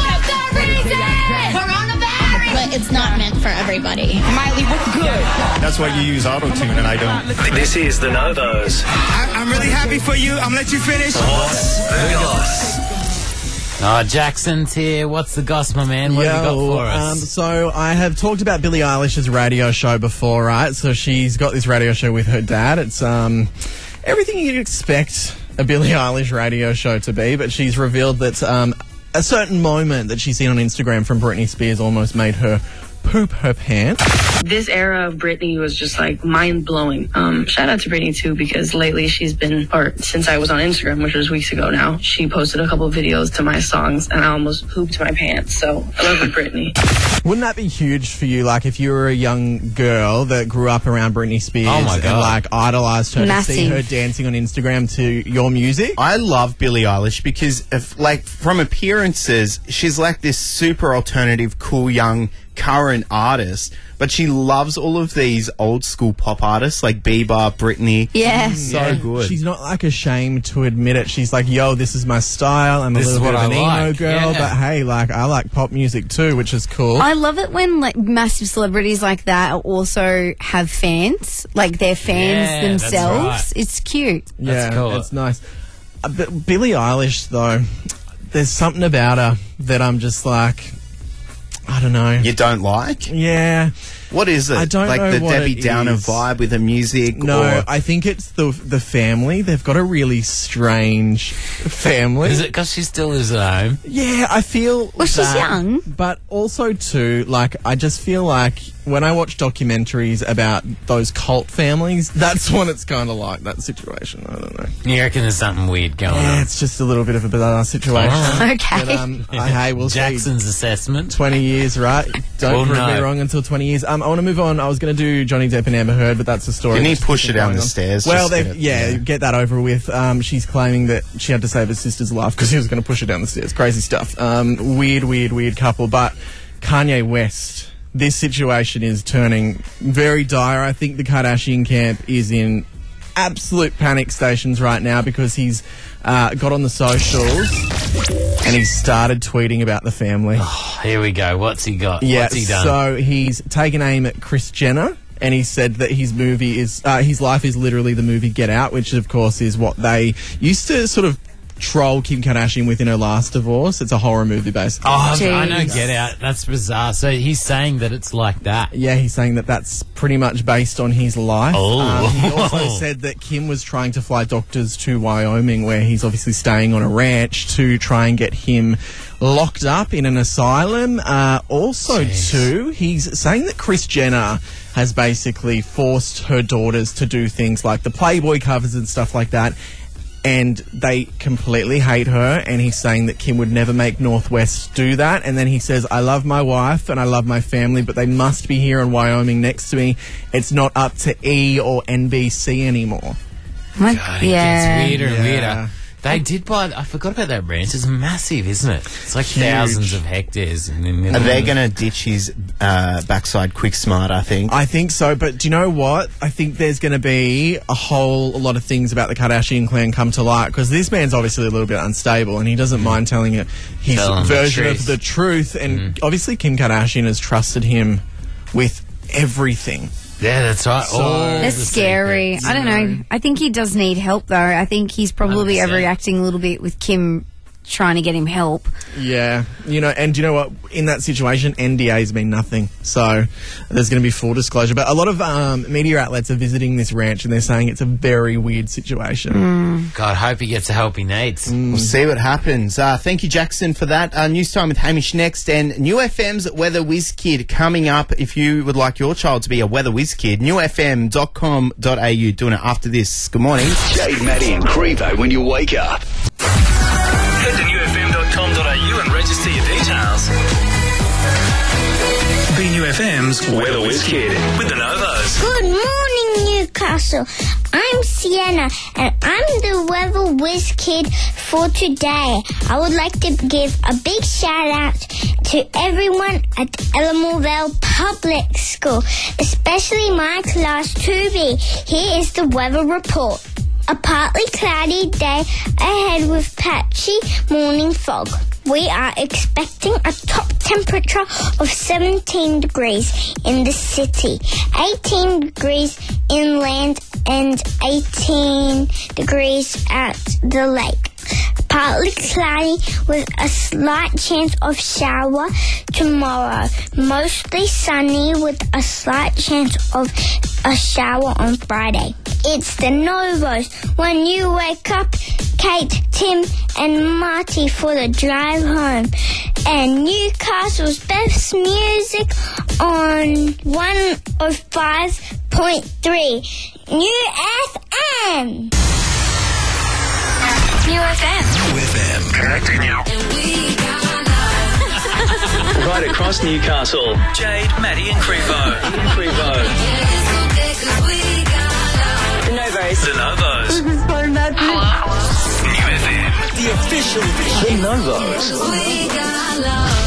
But it's not meant for everybody. Miley, what's good? That's why you use auto-tune and I don't. This is the Novos. I, I'm really happy for you. I'm gonna let you finish. What's the goss? Oh, Jackson's here. What's the goss, my man? What have you got for us? Um, so I have talked about Billie Eilish's radio show before, right? So she's got this radio show with her dad. It's um everything you'd expect a Billie Eilish radio show to be, but she's revealed that um a certain moment that she's seen on Instagram from Britney Spears almost made her poop her pants. This era of Britney was just like mind blowing. Um, shout out to Britney too, because lately she's been, or since I was on Instagram, which was weeks ago now, she posted a couple of videos to my songs and I almost pooped my pants. So I love you, Britney. Wouldn't that be huge for you? Like if you were a young girl that grew up around Britney Spears Oh, my and God. like idolized her to see Massive. her dancing on Instagram to your music. I love Billie Eilish because, if, like, from appearances, she's like this super alternative, cool, young, current artist, but she loves all of these old school pop artists like Bieber, Britney. Yeah. So Yeah. good. She's not like ashamed to admit it. She's like, yo, this is my style. I'm a This is little bit what of an I emo like. girl, Yeah. but hey, like I like pop music too, which is cool. I love it when like massive celebrities like that also have fans, like they're fans Yeah, that's themselves. right. It's cute. yeah, That's cool. it's nice. Uh, but Billie Eilish, though, there's something about her that I'm just like, I don't know. You don't like? Yeah. What is it? I don't like know the what Debbie it Downer is. vibe with her music? No, or I think it's the the family. They've got a really strange family. Is it because she still lives at home? Yeah, I feel. Well, she's that, young. but also too, like I just feel like when I watch documentaries about those cult families, that's when it's kind of like that situation. I don't know. You reckon there's something weird going Yeah, on? it's just a little bit of a bizarre situation. Okay. But, um, I, hey, we'll see. Jackson's assessment. twenty years, right? Don't Well, prove me no. wrong until twenty years. Um, I want to move on. I was going to do Johnny Depp and Amber Heard, but that's a story. Didn't he that's push her down going the on. stairs? Well, Just they get it- yeah, yeah. get that over with. Um, she's claiming that she had to save her sister's life because he was going to push her down the stairs. Crazy stuff. Um, weird, weird, weird couple. But Kanye West, this situation is turning very dire. I think the Kardashian camp is in absolute panic stations right now because he's uh, got on the socials and he started tweeting about the family. Here we go. What's he got? Yeah, What's he done? so he's taken aim at Kris Jenner, and he said that his movie is, uh, his life is literally the movie Get Out, which of course is what they used to sort of troll Kim Kardashian with in her last divorce. It's a horror movie, basically. Oh, I Jeez. know. Get Out. That's bizarre. So he's saying that it's like that. Yeah, he's saying that that's pretty much based on his life. Oh. Um, he also said that Kim was trying to fly doctors to Wyoming, where he's obviously staying on a ranch, to try and get him locked up in an asylum. Uh, also, Jeez. too, he's saying that Kris Jenner has basically forced her daughters to do things like the Playboy covers and stuff like that. and they completely hate her, and he's saying that Kim would never make Northwest do that. And then he says, I love my wife and I love my family, but they must be here in Wyoming next to me. It's not up to E or N B C anymore. My, God, it yeah. gets weirder and Yeah. weirder. They did buy... I forgot about that ranch. It's massive, isn't it? It's like Huge. thousands of hectares. In the middle Are they of- going to ditch his uh, backside quick smart, I think? I think so, but do you know what? I think there's going to be a whole a lot of things about the Kardashian clan come to light, because this man's obviously a little bit unstable and he doesn't mind telling it his Tell 'em the version of truth. the truth. And obviously Kim Kardashian has trusted him with everything. Yeah, that's right. So- All That's the scary. secrets. I don't know. I think he does need help, though. I think he's probably one hundred percent. overreacting a little bit with Kim trying to get him help. Yeah, you know, and do you know what? In that situation, N D As mean nothing. So there's going to be full disclosure. But a lot of um, media outlets are visiting this ranch and they're saying it's a very weird situation. God, hope he gets the help he needs. We'll see what happens. Uh, thank you, Jackson, for that. Uh, News Time with Hamish next, and New F M's Weather Whiz Kid coming up. If you would like your child to be a Weather Whiz Kid, new f m dot com dot a u. Doing it after this. Good morning. Jade, Maddie and Crevo when you wake up. Head to new f m dot com dot a u and register your details. Be New F M's Weather Whiz Kid with the Novos. Good morning, Newcastle. I'm Sienna, and I'm the Weather Whiz Kid for today. I would like to give a big shout out to everyone at Elmorvale Public School, especially my class two B. Here is the weather report. A partly cloudy day ahead with patchy morning fog. We are expecting a top temperature of seventeen degrees in the city, eighteen degrees inland, and eighteen degrees at the lake. Partly cloudy with a slight chance of shower tomorrow. Mostly sunny with a slight chance of a shower on Friday. It's the Novos. When you wake up, Kate, Tim and Marty for the drive home. And Newcastle's best music on one oh five point three. New F M. New F M. New F M. Connecting you. Right across Newcastle. Jade, Maddie and Crevo. Crevo. The Novos. The Novos. This is so nuts. New F M. The official The Novos.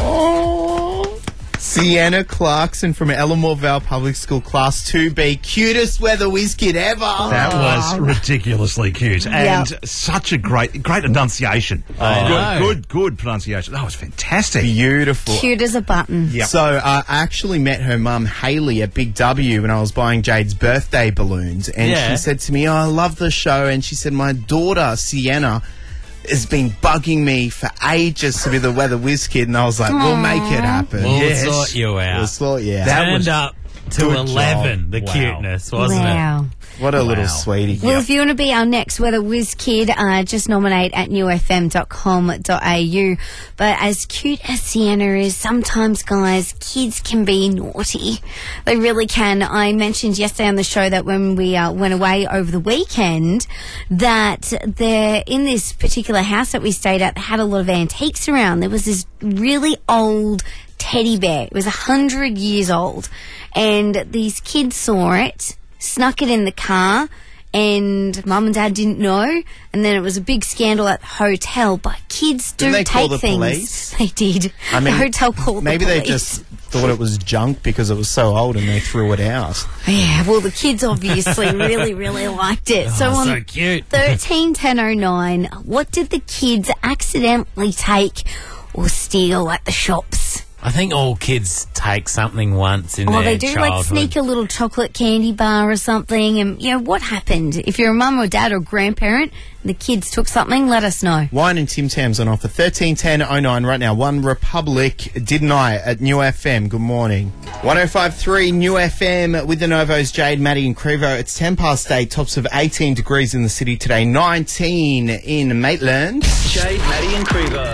Oh. Sienna Clarkson from Elmorvale Public School Class two B. Cutest Weather Whiz Kid ever. That was ridiculously cute. And Yep. such a great great enunciation. I know. Good, good, good pronunciation. That was fantastic. Beautiful. Cute as a button. Yep. So uh, I actually met her mum, Hayley, at Big W when I was buying Jade's birthday balloons. And Yeah. she said to me, oh, I love the show. And she said, my daughter, Sienna, has been bugging me for ages to be the Weather Whiz Kid. And I was like, we'll make it happen. We'll Yes. sort you out. We'll sort you out. That Turned was up to good eleven, job. the Wow. cuteness, wasn't Wow. What a little Wow. sweetie. Well, if you want to be our next Weather Whiz Kid, uh, just nominate at new f m dot com dot a u. But as cute as Sienna is, sometimes, guys, kids can be naughty. They really can. I mentioned yesterday on the show that when we uh, went away over the weekend, that there, in this particular house that we stayed at, they had a lot of antiques around. There was this really old teddy bear. It was a hundred years old. And these kids saw it, snuck it in the car, and mum and dad didn't know, and then it was a big scandal at the hotel. But kids do Didn't they take call the things. police? They did. I mean, the hotel called maybe the they police. just thought it was junk because it was so old and they threw it out. Yeah, well, the kids obviously really, really liked it. so Oh, on so cute. thirteen ten oh nine, what did the kids accidentally take or steal at the shops? I think all kids take something once in Oh, their they do childhood. like sneak a little chocolate candy bar or something. And, you know, what happened? If you're a mum or dad or grandparent and the kids took something, let us know. Wine and Tim Tams on offer. thirteen ten oh nine right now. One Republic, didn't I, at New F M. Good morning. one oh five point three New F M with the Novos, Jade, Maddie and Crevo. It's ten past eight, tops of eighteen degrees in the city today, nineteen in Maitland. Jade, Maddie and Crevo.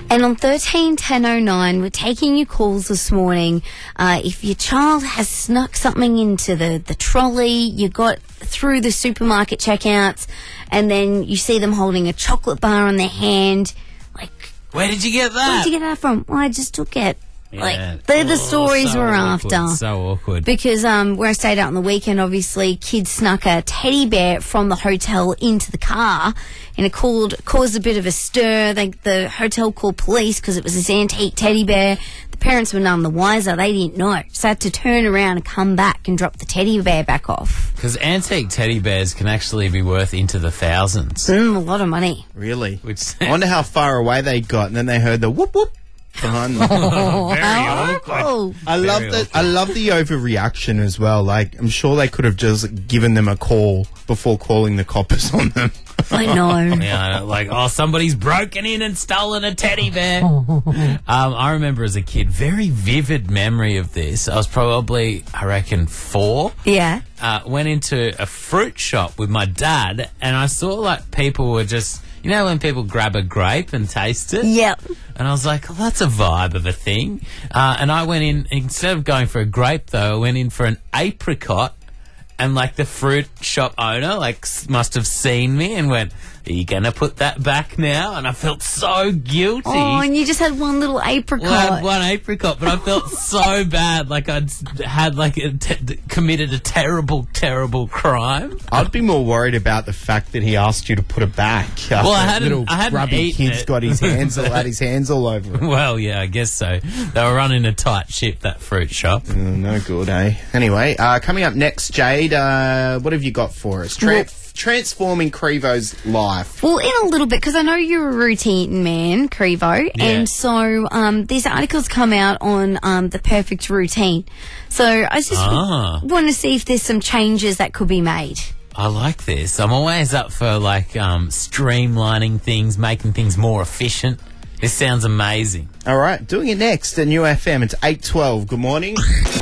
And on thirteen ten oh nine, we're taking your calls this morning. Uh, if your child has snuck something into the, the trolley, you got through the supermarket checkouts, and then you see them holding a chocolate bar on their hand. Like, where did you get that? Where did you get that from? Well, I just took it. Yeah. Like, they're the Oh, stories so we're awkward, after. So awkward. Because um, where I stayed out on the weekend, obviously, kids snuck a teddy bear from the hotel into the car, and it called, caused a bit of a stir. They, the hotel called police because it was this antique teddy bear. The parents were none the wiser. They didn't know. So they had to turn around and come back and drop the teddy bear back off. Because antique teddy bears can actually be worth into the thousands. Mm, a lot of money. Really? Which I wonder how far away they got, and then they heard the whoop whoop behind them. Oh, Very how awkward. awful. I love Very that. I love the overreaction as well. Like, I'm sure they could have just given them a call before calling the coppers on them. I know. Yeah, like, oh, somebody's broken in and stolen a teddy bear. um, I remember as a kid, very vivid memory of this. I was probably, I reckon, four. Yeah. Uh, went into a fruit shop with my dad, and I saw, like, people were just, you know when people grab a grape and taste it? Yep. And I was like, oh, that's a vibe of a thing. Uh, and I went in, instead of going for a grape, though, I went in for an apricot. And, like, the fruit shop owner, like, s- must have seen me and went, are you going to put that back now? And I felt so guilty. Oh, and you just had one little apricot. Well, I had one apricot, but I felt so bad, like I'd s- had, like, a te- committed a terrible, terrible crime. I'd be more worried about the fact that he asked you to put it back. Well, I After hadn't- little I hadn't grubby eaten kid's it. got his hands all had his hands all over it. Well, yeah, I guess so. They were running a tight ship, that fruit shop. Mm, no good, eh? Anyway, uh, coming up next, Jade, uh, what have you got for us? Tra- Well- transforming Crevo's life. Well, in a little bit, because I know you're a routine man, Crevo, Yeah. and so um, these articles come out on um, the perfect routine. So I just Ah. want to see if there's some changes that could be made. I like this. I'm always up for, like, um, streamlining things, making things more efficient. This sounds amazing. All right, doing it next at New F M. It's eight twelve. Good morning.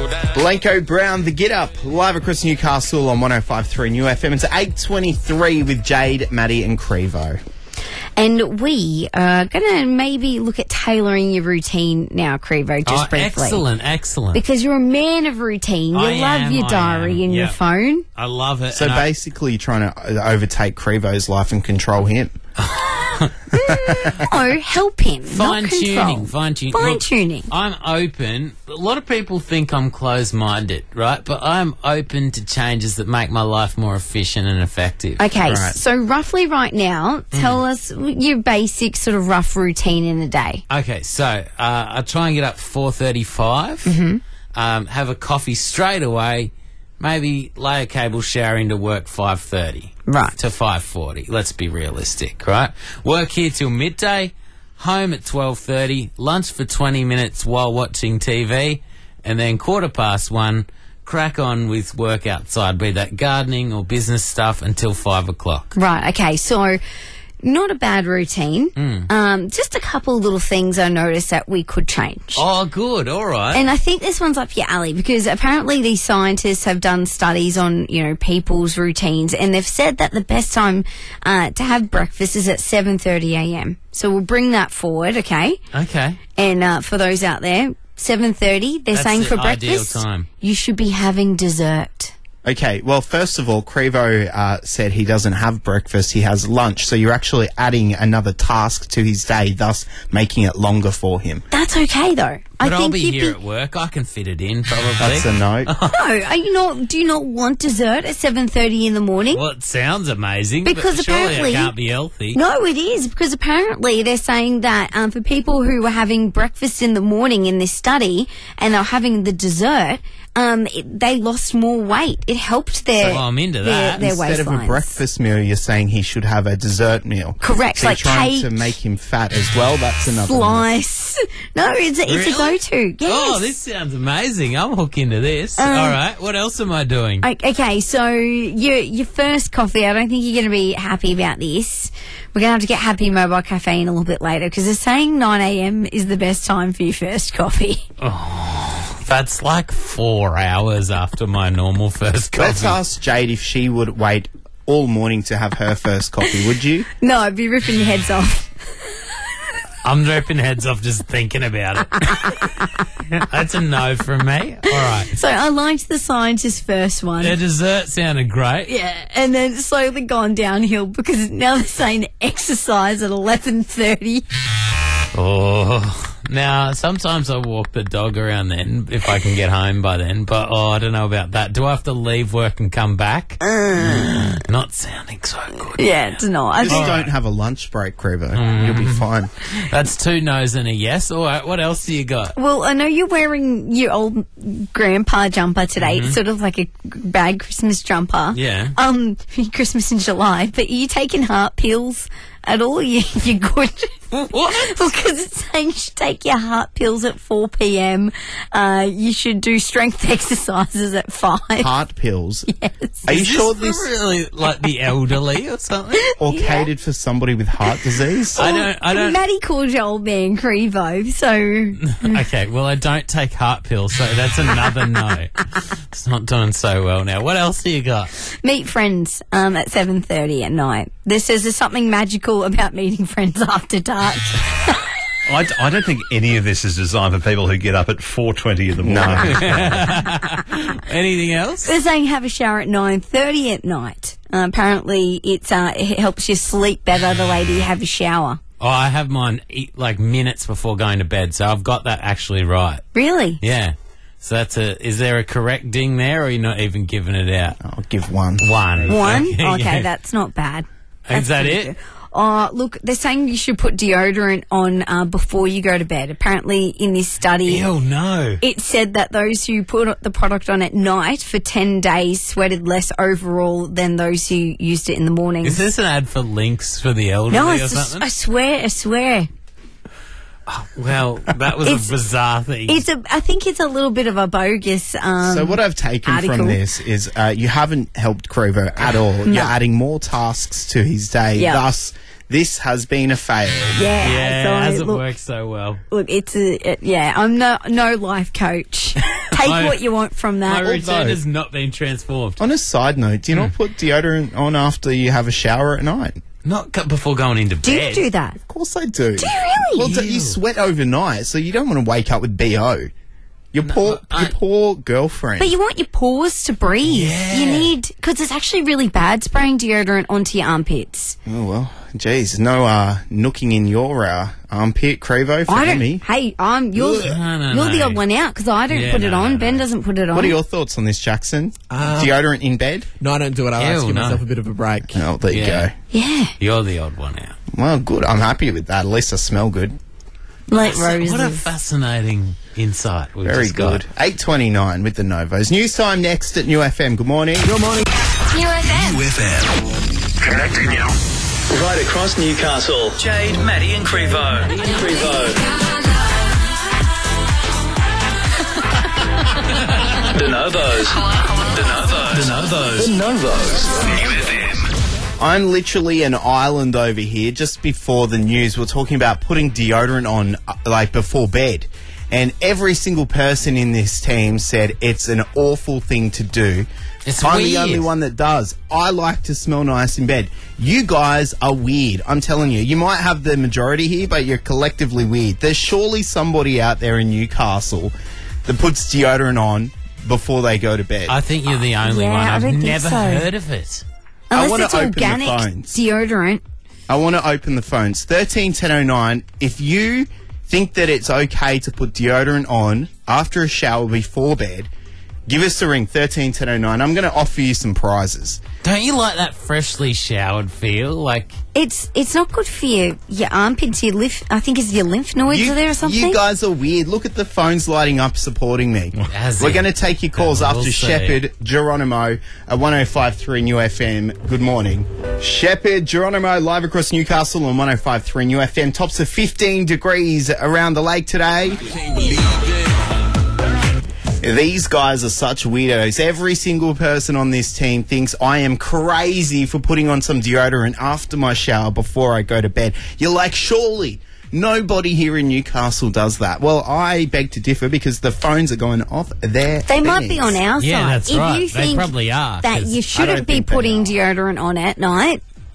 Blanco Brown, The Get Up, live across Newcastle on one oh five point three New F M. It's eight twenty-three with Jade, Maddie and Crevo. And we are going to maybe look at tailoring your routine now, Crevo, just oh, briefly. excellent, excellent. Because you're a man of routine. You I love am, your I diary am. and your Yep. phone. I love it. So and I- basically you're trying to overtake Crevo's life and control him. No, help him. Fine not control. tuning, fine tuning. Fine tuning. I'm open. A lot of people think I'm closed minded, right? But I'm open to changes that make my life more efficient and effective. Okay, Right. so roughly right now, tell Mm. us your basic sort of rough routine in a day. Okay, so uh, I try and get up four thirty-five. Mhm. Um, have a coffee straight away. Maybe lay a cable shower into work five thirty. Right. To five forty. Let's be realistic, right? Work here till midday. Home at twelve thirty. Lunch for twenty minutes while watching T V, and then quarter past one. Crack on with work outside, be that gardening or business stuff, until five o'clock. Right, okay, so not a bad routine. Mm. Um, just a couple of little things I noticed that we could change. Oh, good. All right. And I think this one's up your alley because apparently these scientists have done studies on, you know, people's routines, and they've said that the best time uh, to have breakfast is at seven thirty a m. So we'll bring that forward, okay? Okay. And uh, for those out there, seven thirty, they're That's saying the for ideal breakfast, time. you should be having dessert. Okay, well, first of all, Crevo uh, said he doesn't have breakfast, he has lunch. So you're actually adding another task to his day, thus making it longer for him. That's okay, though. I But I'll think be you'd here at work. I can fit it in, probably. That's a no. No, are you not? Do you not want dessert at seven thirty in the morning? Well, it sounds amazing, Because but surely apparently- it can't be healthy. No, it is because apparently they're saying that um, for people who were having breakfast in the morning in this study and they're having the dessert, um, it, they lost more weight. It helped their Well, I'm into their, that. their Instead of a waistlines. breakfast meal, you're saying he should have a dessert meal. Correct, So you're like trying cake. to make him fat as well. That's another one. Slice. No, it's a, it's Really? a go-to. Yes. Oh, this sounds amazing. I'm hooked into this. Um, All right. What else am I doing? O- Okay, so your your first coffee, I don't think you're going to be happy about this. We're going to have to get Happy Mobile Cafe in a little bit later because they're saying nine a m is the best time for your first coffee. Oh, that's like four hours after my normal first coffee. Let's ask Jade if she would wait all morning to have her first coffee, would you? No, I'd be ripping your heads off. I'm ripping heads off just thinking about it. That's a no from me. All right. So I liked the scientist first one. The dessert sounded great. Yeah, and then slowly gone downhill because now they're saying exercise at eleven thirty. Oh. Now, sometimes I walk the dog around then, if I can get home by then, but oh, I don't know about that. Do I have to leave work and come back? Uh, Not sounding so good. Yeah, it's not. Just don't have a lunch break, Crevo. Mm. You'll be fine. That's two no's and a yes. All right, what else do you got? Well, I know you're wearing your old grandpa jumper today. Mm-hmm. It's sort of like a bad Christmas jumper. Yeah. Um, Christmas in July. But are you taking heart pills at all? You, you're good. What? Because it's saying you should take your heart pills at four p.m. Uh, you should do strength exercises at five. Heart pills? Yes. Are you Is sure this this really like the elderly or something? or catered for somebody with heart disease? I don't. I don't. Maddie called you old man Crevo, so Okay, well, I don't take heart pills, so that's another no. It's not doing so well now. What else do you got? meet friends um, at seven thirty at night. This says there's something magical about meeting friends after dark. I, d- I don't think any of this is designed for people who get up at four twenty in the morning. Anything else? They're saying have a shower at nine thirty at night. Uh, apparently, it's uh, it helps you sleep better the later you have a shower. Oh, I have mine eat like minutes before going to bed, so I've got that actually right. Really? Yeah. So that's a. Is there a correct ding there, or are you not even giving it out? I'll give one. One. One? Okay, Okay, yeah. that's not bad. Is that pretty it? good. Uh, look, they're saying you should put deodorant on uh, before you go to bed. Apparently, in this study, Ew, no. it said that those who put the product on at night for ten days sweated less overall than those who used it in the morning. Is this an ad for links for the elderly No, or it's just, something? I swear, I swear. Well, that was It's- a bizarre thing. It's a. I think it's a little bit of a bogus. Um, So what I've taken article. from this is uh, you haven't helped Crevo at all. No. You're adding more tasks to his day. Yeah. Thus, this has been a fail. Yeah, yeah, so it hasn't look, worked so well. Look, it's a. It, yeah, I'm no no life coach. Take My- what you want from My that. routine although- has not been transformed. On a side note, do you not put deodorant on after you have a shower at night? Not co- before going into Do you bed. do that? Of course I do. Do you really? Well, d- you sweat overnight, so you don't want to wake up with B O. Your poor, I- your poor girlfriend. But you want your pores to breathe. Yeah. You need because it's actually really bad spraying deodorant onto your armpits. Oh well, geez, no uh, nooking in your uh, armpit, Crevo, for I don't. Emmy. Hey, I'm you're Ugh. No, no, you're the no. odd one out because I don't Yeah, put it no, on. no, Ben no. doesn't put it on. What are your thoughts on this, Jackson? Uh, Deodorant in bed? No, I don't do it. I like Ew, to give no. myself a bit of a break. Oh, there you Yeah. go. Yeah, You're the odd one out. Well, good. I'm happy with that. At least I smell good. like So- roses. What a fascinating insight. We've Very just got. good. eight twenty-nine with the Novos. News time next at New F M. Good morning. Good morning. New F M. New F M. Connecting you. Right across Newcastle. Jade, Maddie and Crevo. Crevo. De Novos. De Novos. De Novos. De Novos. New F M. I'm literally an island over here. Just before the news, we're talking about putting deodorant on, uh, like, before bed. And every single person in this team said it's an awful thing to do. It's I'm the weird. only one that does. I like to smell nice in bed. You guys are weird. I'm telling you. You might have the majority here, but you're collectively weird. There's surely somebody out there in Newcastle that puts deodorant on before they go to bed. I think you're the only Yeah, one. I I've don't think never so. heard of it. I Unless wanna it's open the organic phones. deodorant. I want to open the phones. thirteen ten oh nine. If you think that it's okay to put deodorant on after a shower before bed, give us a ring. thirteen ten oh nine. I'm going to offer you some prizes. Don't you like that freshly showered feel? Like, It's it's not good for your your armpits. Your lymph. I think it's your lymph nodes You, are there or something. you guys are weird. Look at the phones lighting up supporting me. Has We're it? going to take your calls Then after we'll see. Shepherd Geronimo at one oh five three New F M. Good morning. Shepherd Geronimo live across Newcastle on one oh five three New F M. Tops of fifteen degrees around the lake today. These guys are such weirdos. Every single person on this team thinks I am crazy for putting on some deodorant after my shower before I go to bed. You're like, surely nobody here in Newcastle does that. Well, I beg to differ because the phones are going off their They might be heads. on our Yeah, side. that's if right. You They think probably are, That 'cause you I shouldn't don't be think they putting are. deodorant on at night.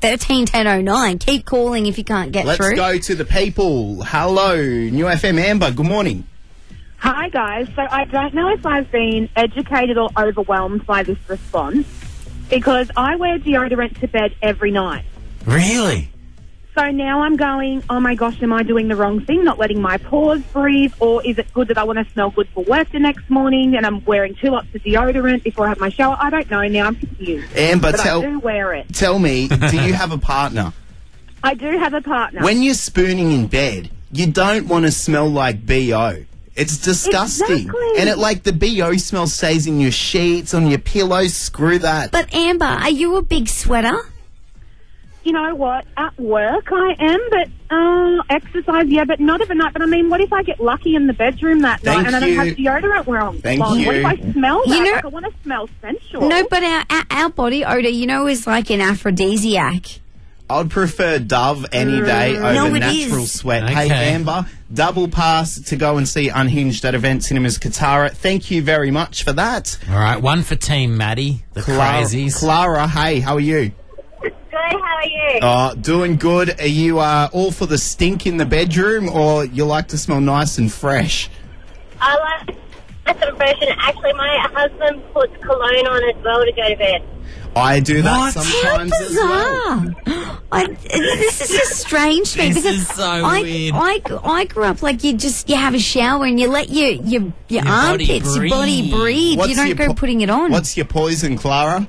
thirteen ten oh nine. Keep calling if you can't get Let's through. go to the people. Hello, New F M. Amber, good morning. Hi, guys. So I don't know if I've been educated or overwhelmed by this response because I wear deodorant to bed every night. Really? So now I'm going, oh my gosh, am I doing the wrong thing, not letting my pores breathe, or is it good that I want to smell good for work the next morning and I'm wearing two lots of deodorant before I have my shower? I don't know. Now I'm confused. Amber, but tell, I do wear it. tell me, do you have a partner? I do have a partner. When you're spooning in bed, you don't want to smell like B O. It's disgusting. Exactly. And it like the B O smell stays in your sheets, on your pillows. Screw that. But Amber, are you a big sweater? You know what? At work I am, but uh, exercise, yeah, but not every night. But I mean, what if I get lucky in the bedroom that Thank night and I don't you. have deodorant on? Thank well, you. What if I smell that? You know- like, I want to smell sensual. No, but our, our, our body odour, you know, is like an aphrodisiac. I'd prefer Dove any day over No, it natural is. sweat. Okay. Hey, Amber, double pass to go and see Unhinged at Event Cinemas Katara. Thank you very much for that. All right, one for Team Maddie, the Clara, crazies. Clara, hey, how are you? Good, how are you? Uh, doing good. Are you uh, all for the stink in the bedroom, or you like to smell nice and fresh? I like that's impression. Actually, my husband puts cologne on as well to go to bed. I do that What? sometimes How as well. bizarre! I, this is just strange to me This because is so I, weird. I, I grew up like you just you have a shower and you let your your, your, Your body armpits, your body breathe. breathe. What's you don't your go po- putting it on. What's your poison, Clara?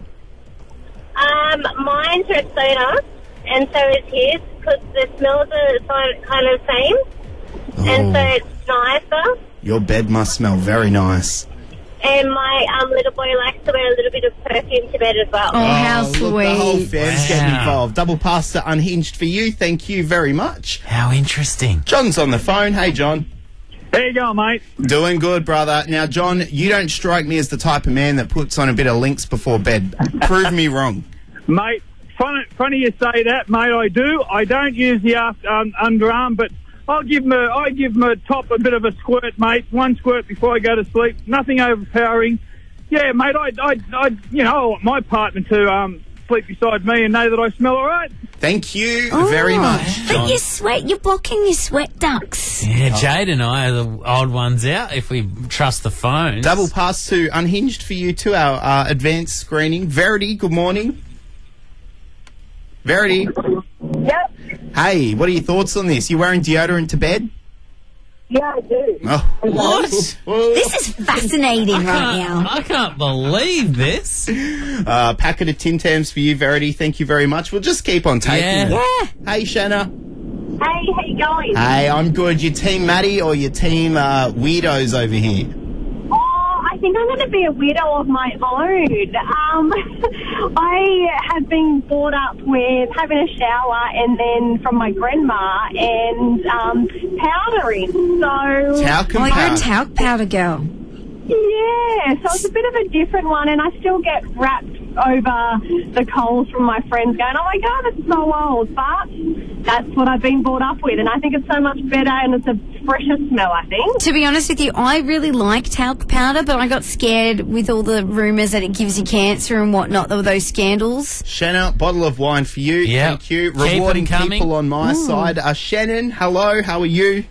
Um, mine's Rexona, and so is his, because the smells are so- kind of same, and so Oh. it's nicer. Your bed must smell very nice. And my um, little boy likes to wear a little bit of perfume to bed as well. Oh, how look, the whole sweet. fam's getting Wow. involved. Double pass to Unhinged for you. Thank you very much. How interesting. John's on the phone. Hey, John. How you going, mate? Doing good, brother. Now, John, you don't strike me as the type of man that puts on a bit of Lynx before bed. Prove me wrong. Mate, funny, funny you say that, mate. I do. I don't use the after, um, underarm, but I'll give my I give my top a bit of a squirt, mate. One squirt before I go to sleep. Nothing overpowering. Yeah, mate. I, I, I you know, I want my partner to um sleep beside me and know that I smell all right. Thank you Oh, very much, But John. you sweat. You're blocking your sweat ducts. Yeah, Jade and I are the odd ones out if we trust the phone. Double pass to Unhinged for you to our uh, advanced screening. Verity, good morning. Verity. Yep. Hey, what are your thoughts on this? You wearing deodorant to bed? Yeah, I do. Oh. What? This is fascinating right now. I can't believe this. Uh, packet of Tim Tams for you, Verity. Thank you very much. We'll just keep on taking Yeah. it. Hey, Shanna. Hey, how you going? Hey, I'm good. You team Maddie or your team uh, weirdos over here? Oh, I think I'm going to be a widow of my own. Um, I have been brought up with having a shower and then from my grandma and um, powdering. So Talcum Oh, you're a powder. talc powder girl. yeah, so it's a bit of a different one, and I still get wrapped over the coals from my friends going, oh my God, that's so old. But that's what I've been brought up with, and I think it's so much better and it's a fresher smell, I think. To be honest with you, I really like talc powder, but I got scared with all the rumours that it gives you cancer and whatnot, all those scandals. Shanna, bottle of wine for you. Yep. Thank you. Keep 'em Rewarding coming. people on my Ooh. side. Uh, Shannon, hello. How are you?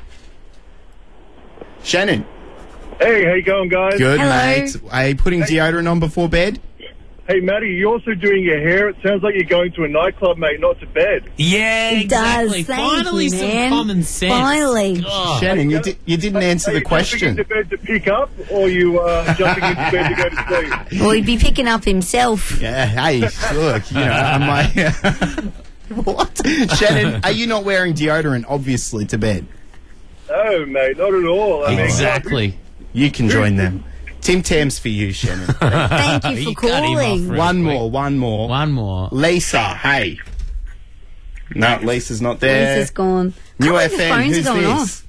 Shannon. Hey, how you going, guys? Good, Hello. mate. Are you putting deodorant on before bed? Hey, Maddie, you're also doing your hair. It sounds like you're going to a nightclub, mate, not to bed. Yeah, It exactly. does. Thank Finally, you, some man. common sense. Finally. Oh. Shannon, you, di- you didn't answer Are the you jumping question. into bed to pick up, or you uh, jumping into bed to go to sleep? Well, he'd be picking up himself. Yeah, hey, look, you know, am I... What? Shannon, are you not wearing deodorant, obviously, to bed? No, mate, not at all. I mean, Exactly. You can join them. Tim Tams for you, Shannon. Thank you for You cut him off calling. real One quick. more, one more. One more. Lisa, hey. No, Lisa's not there. Lisa's gone. New Can't F believe the M, phones who's are going this? off.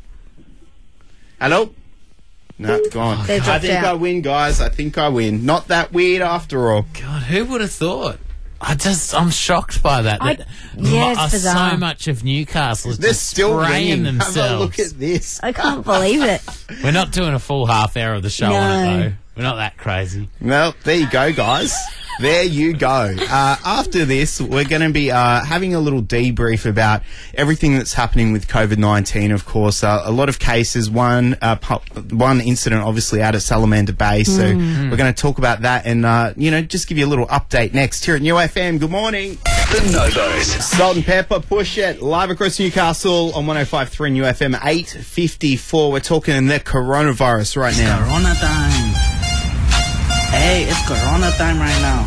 Hello? No, gone. They I dropped think out. I win, guys. I think I win. Not that weird after all. God, who would have thought? I just, I'm shocked by that. I- that yeah, it's mo- bizarre. So much of Newcastle is They're just still spraying ringing. themselves. Have a look at this. I can't believe it. We're not doing a full half hour of the show on it, No. though. We're not that crazy. Well, there you go, guys. There you go. Uh, after this, we're going to be uh, having a little debrief about everything that's happening with COVID nineteen, of course. Uh, a lot of cases, one uh, pu- one incident obviously out at Salamander Bay, so Mm. we're going to talk about that and, uh, you know, just give you a little update next here at New F M. Good morning. The Novos. Salt and Pepper, Push It, live across Newcastle on one oh five point three New F M, eight fifty-four. We're talking the coronavirus right now. Corona time. Hey, it's Corona time right now.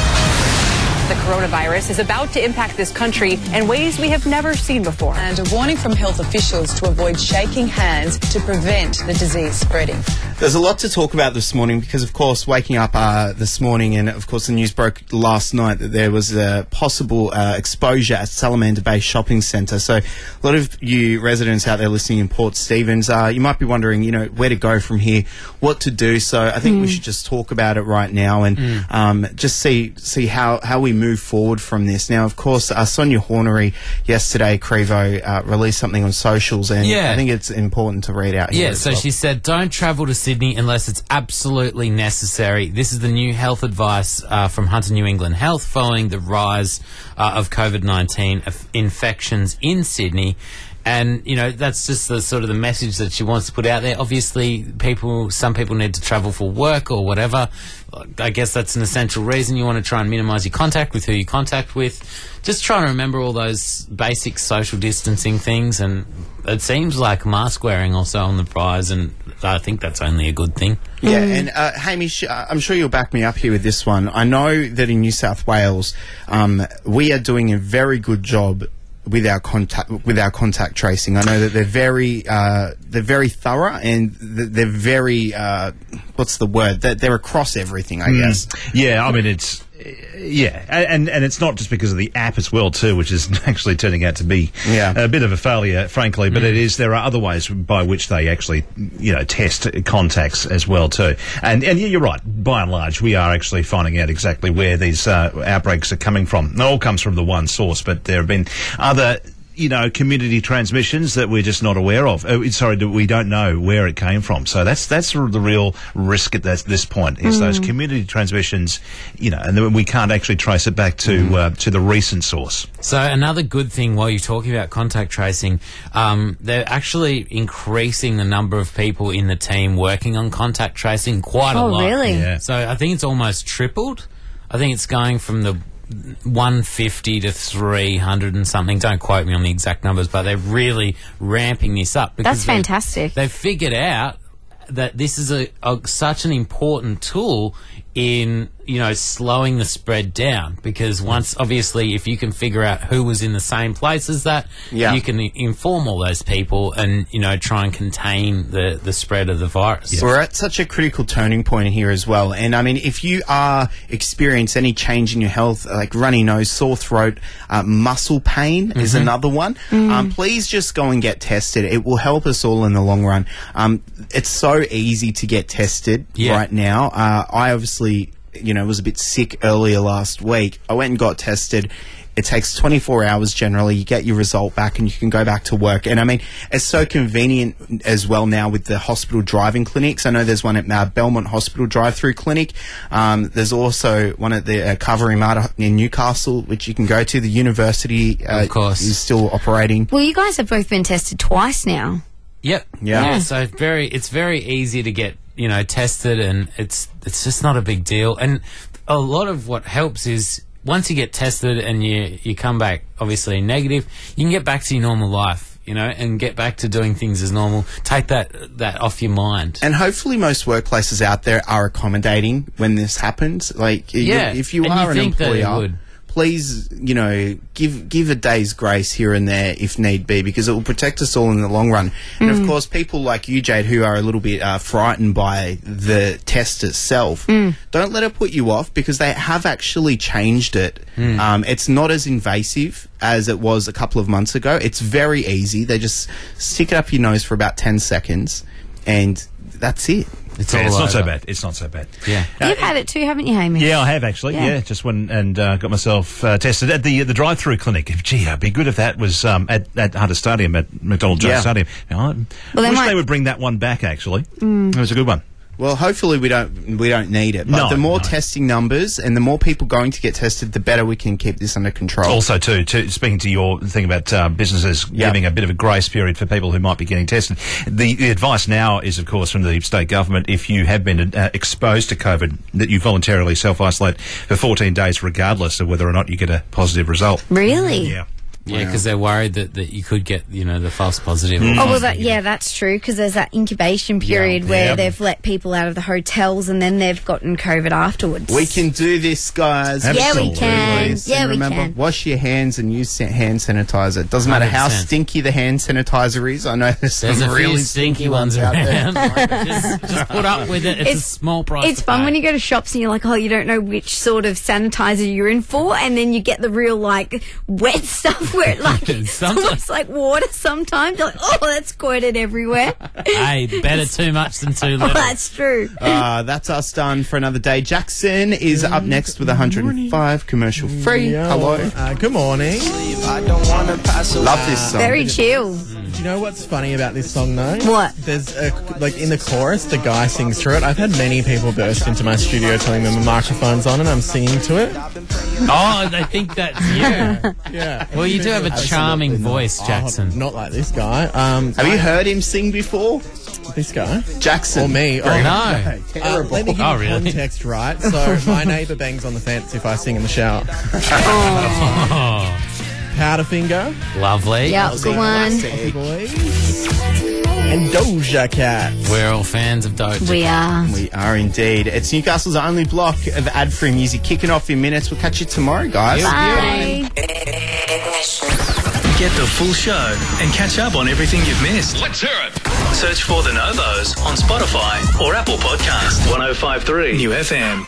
The coronavirus is about to impact this country in ways we have never seen before. And a warning from health officials to avoid shaking hands to prevent the disease spreading. There's a lot to talk about this morning because, of course, waking up uh, this morning and, of course, the news broke last night that there was a possible uh, exposure at Salamander Bay Shopping Centre. So a lot of you residents out there listening in Port Stephens, uh, you might be wondering, you know, where to go from here, what to do. So I think Mm. we should just talk about it right now and Mm. um, just see see how, how we move forward from this. Now, of course, uh, Sonia Hornery yesterday, Crevo, uh, released something on socials, and Yeah. I think it's important to read out here. Yeah, as so well. she said, don't travel to Sydney unless it's absolutely necessary. This is the new health advice uh, from Hunter New England Health following the rise uh, of COVID nineteen of infections in Sydney. And, you know, that's just the sort of the message that she wants to put out there. Obviously, people, some people need to travel for work or whatever. I guess that's an essential reason. You want to try and minimise your contact with who you contact with. Just trying to remember all those basic social distancing things. And it seems like mask wearing also on the rise, and I think that's only a good thing. Yeah, and uh, Hamish, uh, I'm sure you'll back me up here with this one. I know that in New South Wales, um, we are doing a very good job with our contact with our contact tracing. I know that they're very uh, they're very thorough and th- they're very uh, what's the word? They're, they're across everything, I Mm. guess. Yeah, I mean it's yeah, and and it's not just because of the app as well too, which is actually turning out to be Yeah. a bit of a failure, frankly. But it is there are other ways by which they actually you know test contacts as well too. And and yeah, you're right. By and large, we are actually finding out exactly where these uh, outbreaks are coming from. It all comes from the one source, but there have been other. You know, community transmissions that we're just not aware of. Uh, sorry, that we don't know where it came from. So that's that's the real risk at this, this point is Mm. those community transmissions. You know, and then we can't actually trace it back to uh, to the recent source. So another good thing while you're talking about contact tracing, um, they're actually increasing the number of people in the team working on contact tracing quite a Oh, lot. really? Yeah. So I think it's almost tripled. I think it's going from the one fifty to three hundred and something. Don't quote me on the exact numbers, but they're really ramping this up. That's they- fantastic. They've figured out that this is a, a such an important tool in, you know, slowing the spread down, because once, obviously, if you can figure out who was in the same place as that, Yeah. you can i- inform all those people and, you know, try and contain the, the spread of the virus. We're at such a critical turning point here as well. And I mean, if you are experience any change in your health, like runny nose, sore throat, uh, muscle pain is Mhm. another one, Mm. um, please just go and get tested. It will help us all in the long run. Um, it's so easy to get tested Yeah. right now. Uh, I obviously, you know, was a bit sick earlier last week. I went and got tested. It takes twenty-four hours generally. You get your result back and you can go back to work. And I mean, it's so convenient as well now with the hospital driving clinics. I know there's one at uh, Belmont Hospital drive-through clinic. Um, there's also one at the uh, Covering-Mata in Newcastle, which you can go to. The university uh, Of course. is still operating. Well, you guys have both been tested twice now. Yep. Yeah. Yeah. So very, it's very easy to get, you know, tested, and it's it's just not a big deal. And a lot of what helps is once you get tested and you you come back obviously negative, you can get back to your normal life, you know, and get back to doing things as normal. Take that that off your mind. And hopefully most workplaces out there are accommodating when this happens. Like, you- Yeah, if you and are you an think that it employer, would. please, you know, give give a day's grace here and there if need be, because it will protect us all in the long run. And of Mm. course, people like you, Jade, who are a little bit uh, frightened by the test itself, Mm. don't let it put you off, because they have actually changed it. Mm. Um, it's not as invasive as it was a couple of months ago. It's very easy. They just stick it up your nose for about ten seconds, and that's it. It's Yeah, all it's not so over. bad. It's not so bad. Yeah. You've had it too, haven't you, Hamish? Yeah, I have actually. Yeah. Yeah, just went and uh, got myself uh, tested at the the drive-through clinic. Gee, it'd be good if that was um, at at Hunter Stadium, at McDonald Jones Yeah. Stadium. Now, I Well, they wish might- they would bring that one back. Actually, Mm. it was a good one. Well, hopefully we don't we don't need it. But No, the more no. testing numbers and the more people going to get tested, the better we can keep this under control. Also, too, to, speaking to your thing about uh, businesses Yep. giving a bit of a grace period for people who might be getting tested, the, the advice now is, of course, from the state government, if you have been uh, exposed to COVID, that you voluntarily self-isolate for fourteen days, regardless of whether or not you get a positive result. Really? Yeah. Yeah, because they're worried that, that you could get, you know, the false positive. Mm. or Oh, well, false that, yeah, that's true, because there's that incubation period Yeah. where Yep. they've let people out of the hotels and then they've gotten COVID afterwards. We can do this, guys. Yeah, we can. Please. Yeah, And we remember, can. wash your hands and use sa- hand sanitizer. It doesn't matter how one hundred percent. stinky the hand sanitizer is. I know there's, There's some a really few stinky ones out there. around. just, just put up with it. It's, a It's- small price. It's to fun pay. when you go to shops and you're like, oh, you don't know which sort of sanitizer you're in for, and then you get the real, like, wet stuff where it, like, it's Sometimes- almost like water sometimes. You're like, oh, that's squirted everywhere. Hey, better too much than too Oh, little. that's true. Uh, that's us done for another day. Jackson is up next with one hundred five commercial free. Yo, Hello. Uh, good morning. Love this song. Very chill. Do you know what's funny about this song, though? What? There's a, like in the chorus, the guy sings through it. I've had many people burst into my studio telling them the microphone's on and I'm singing to it. Oh, they think that's you. Yeah. Well, you do have a charming voice, Jackson. Oh, not like this guy. Um, Have you heard him sing before? This guy? Jackson. Or me? Oh, No. Uh, Terrible. let me give Oh, you really? context, right? So my neighbour bangs on the fence if I sing in the shower. Oh, Powderfinger. lovely. Yeah, good one. Coffee Boys. And Doja Cat. We're all fans of Doja. We are. We are indeed. It's Newcastle's only block of ad-free music kicking off in minutes. We'll catch you tomorrow, guys. Bye. Get the full show and catch up on everything you've missed. Let's hear it. Search for The Novos on Spotify or Apple Podcasts. one oh five point three New F M.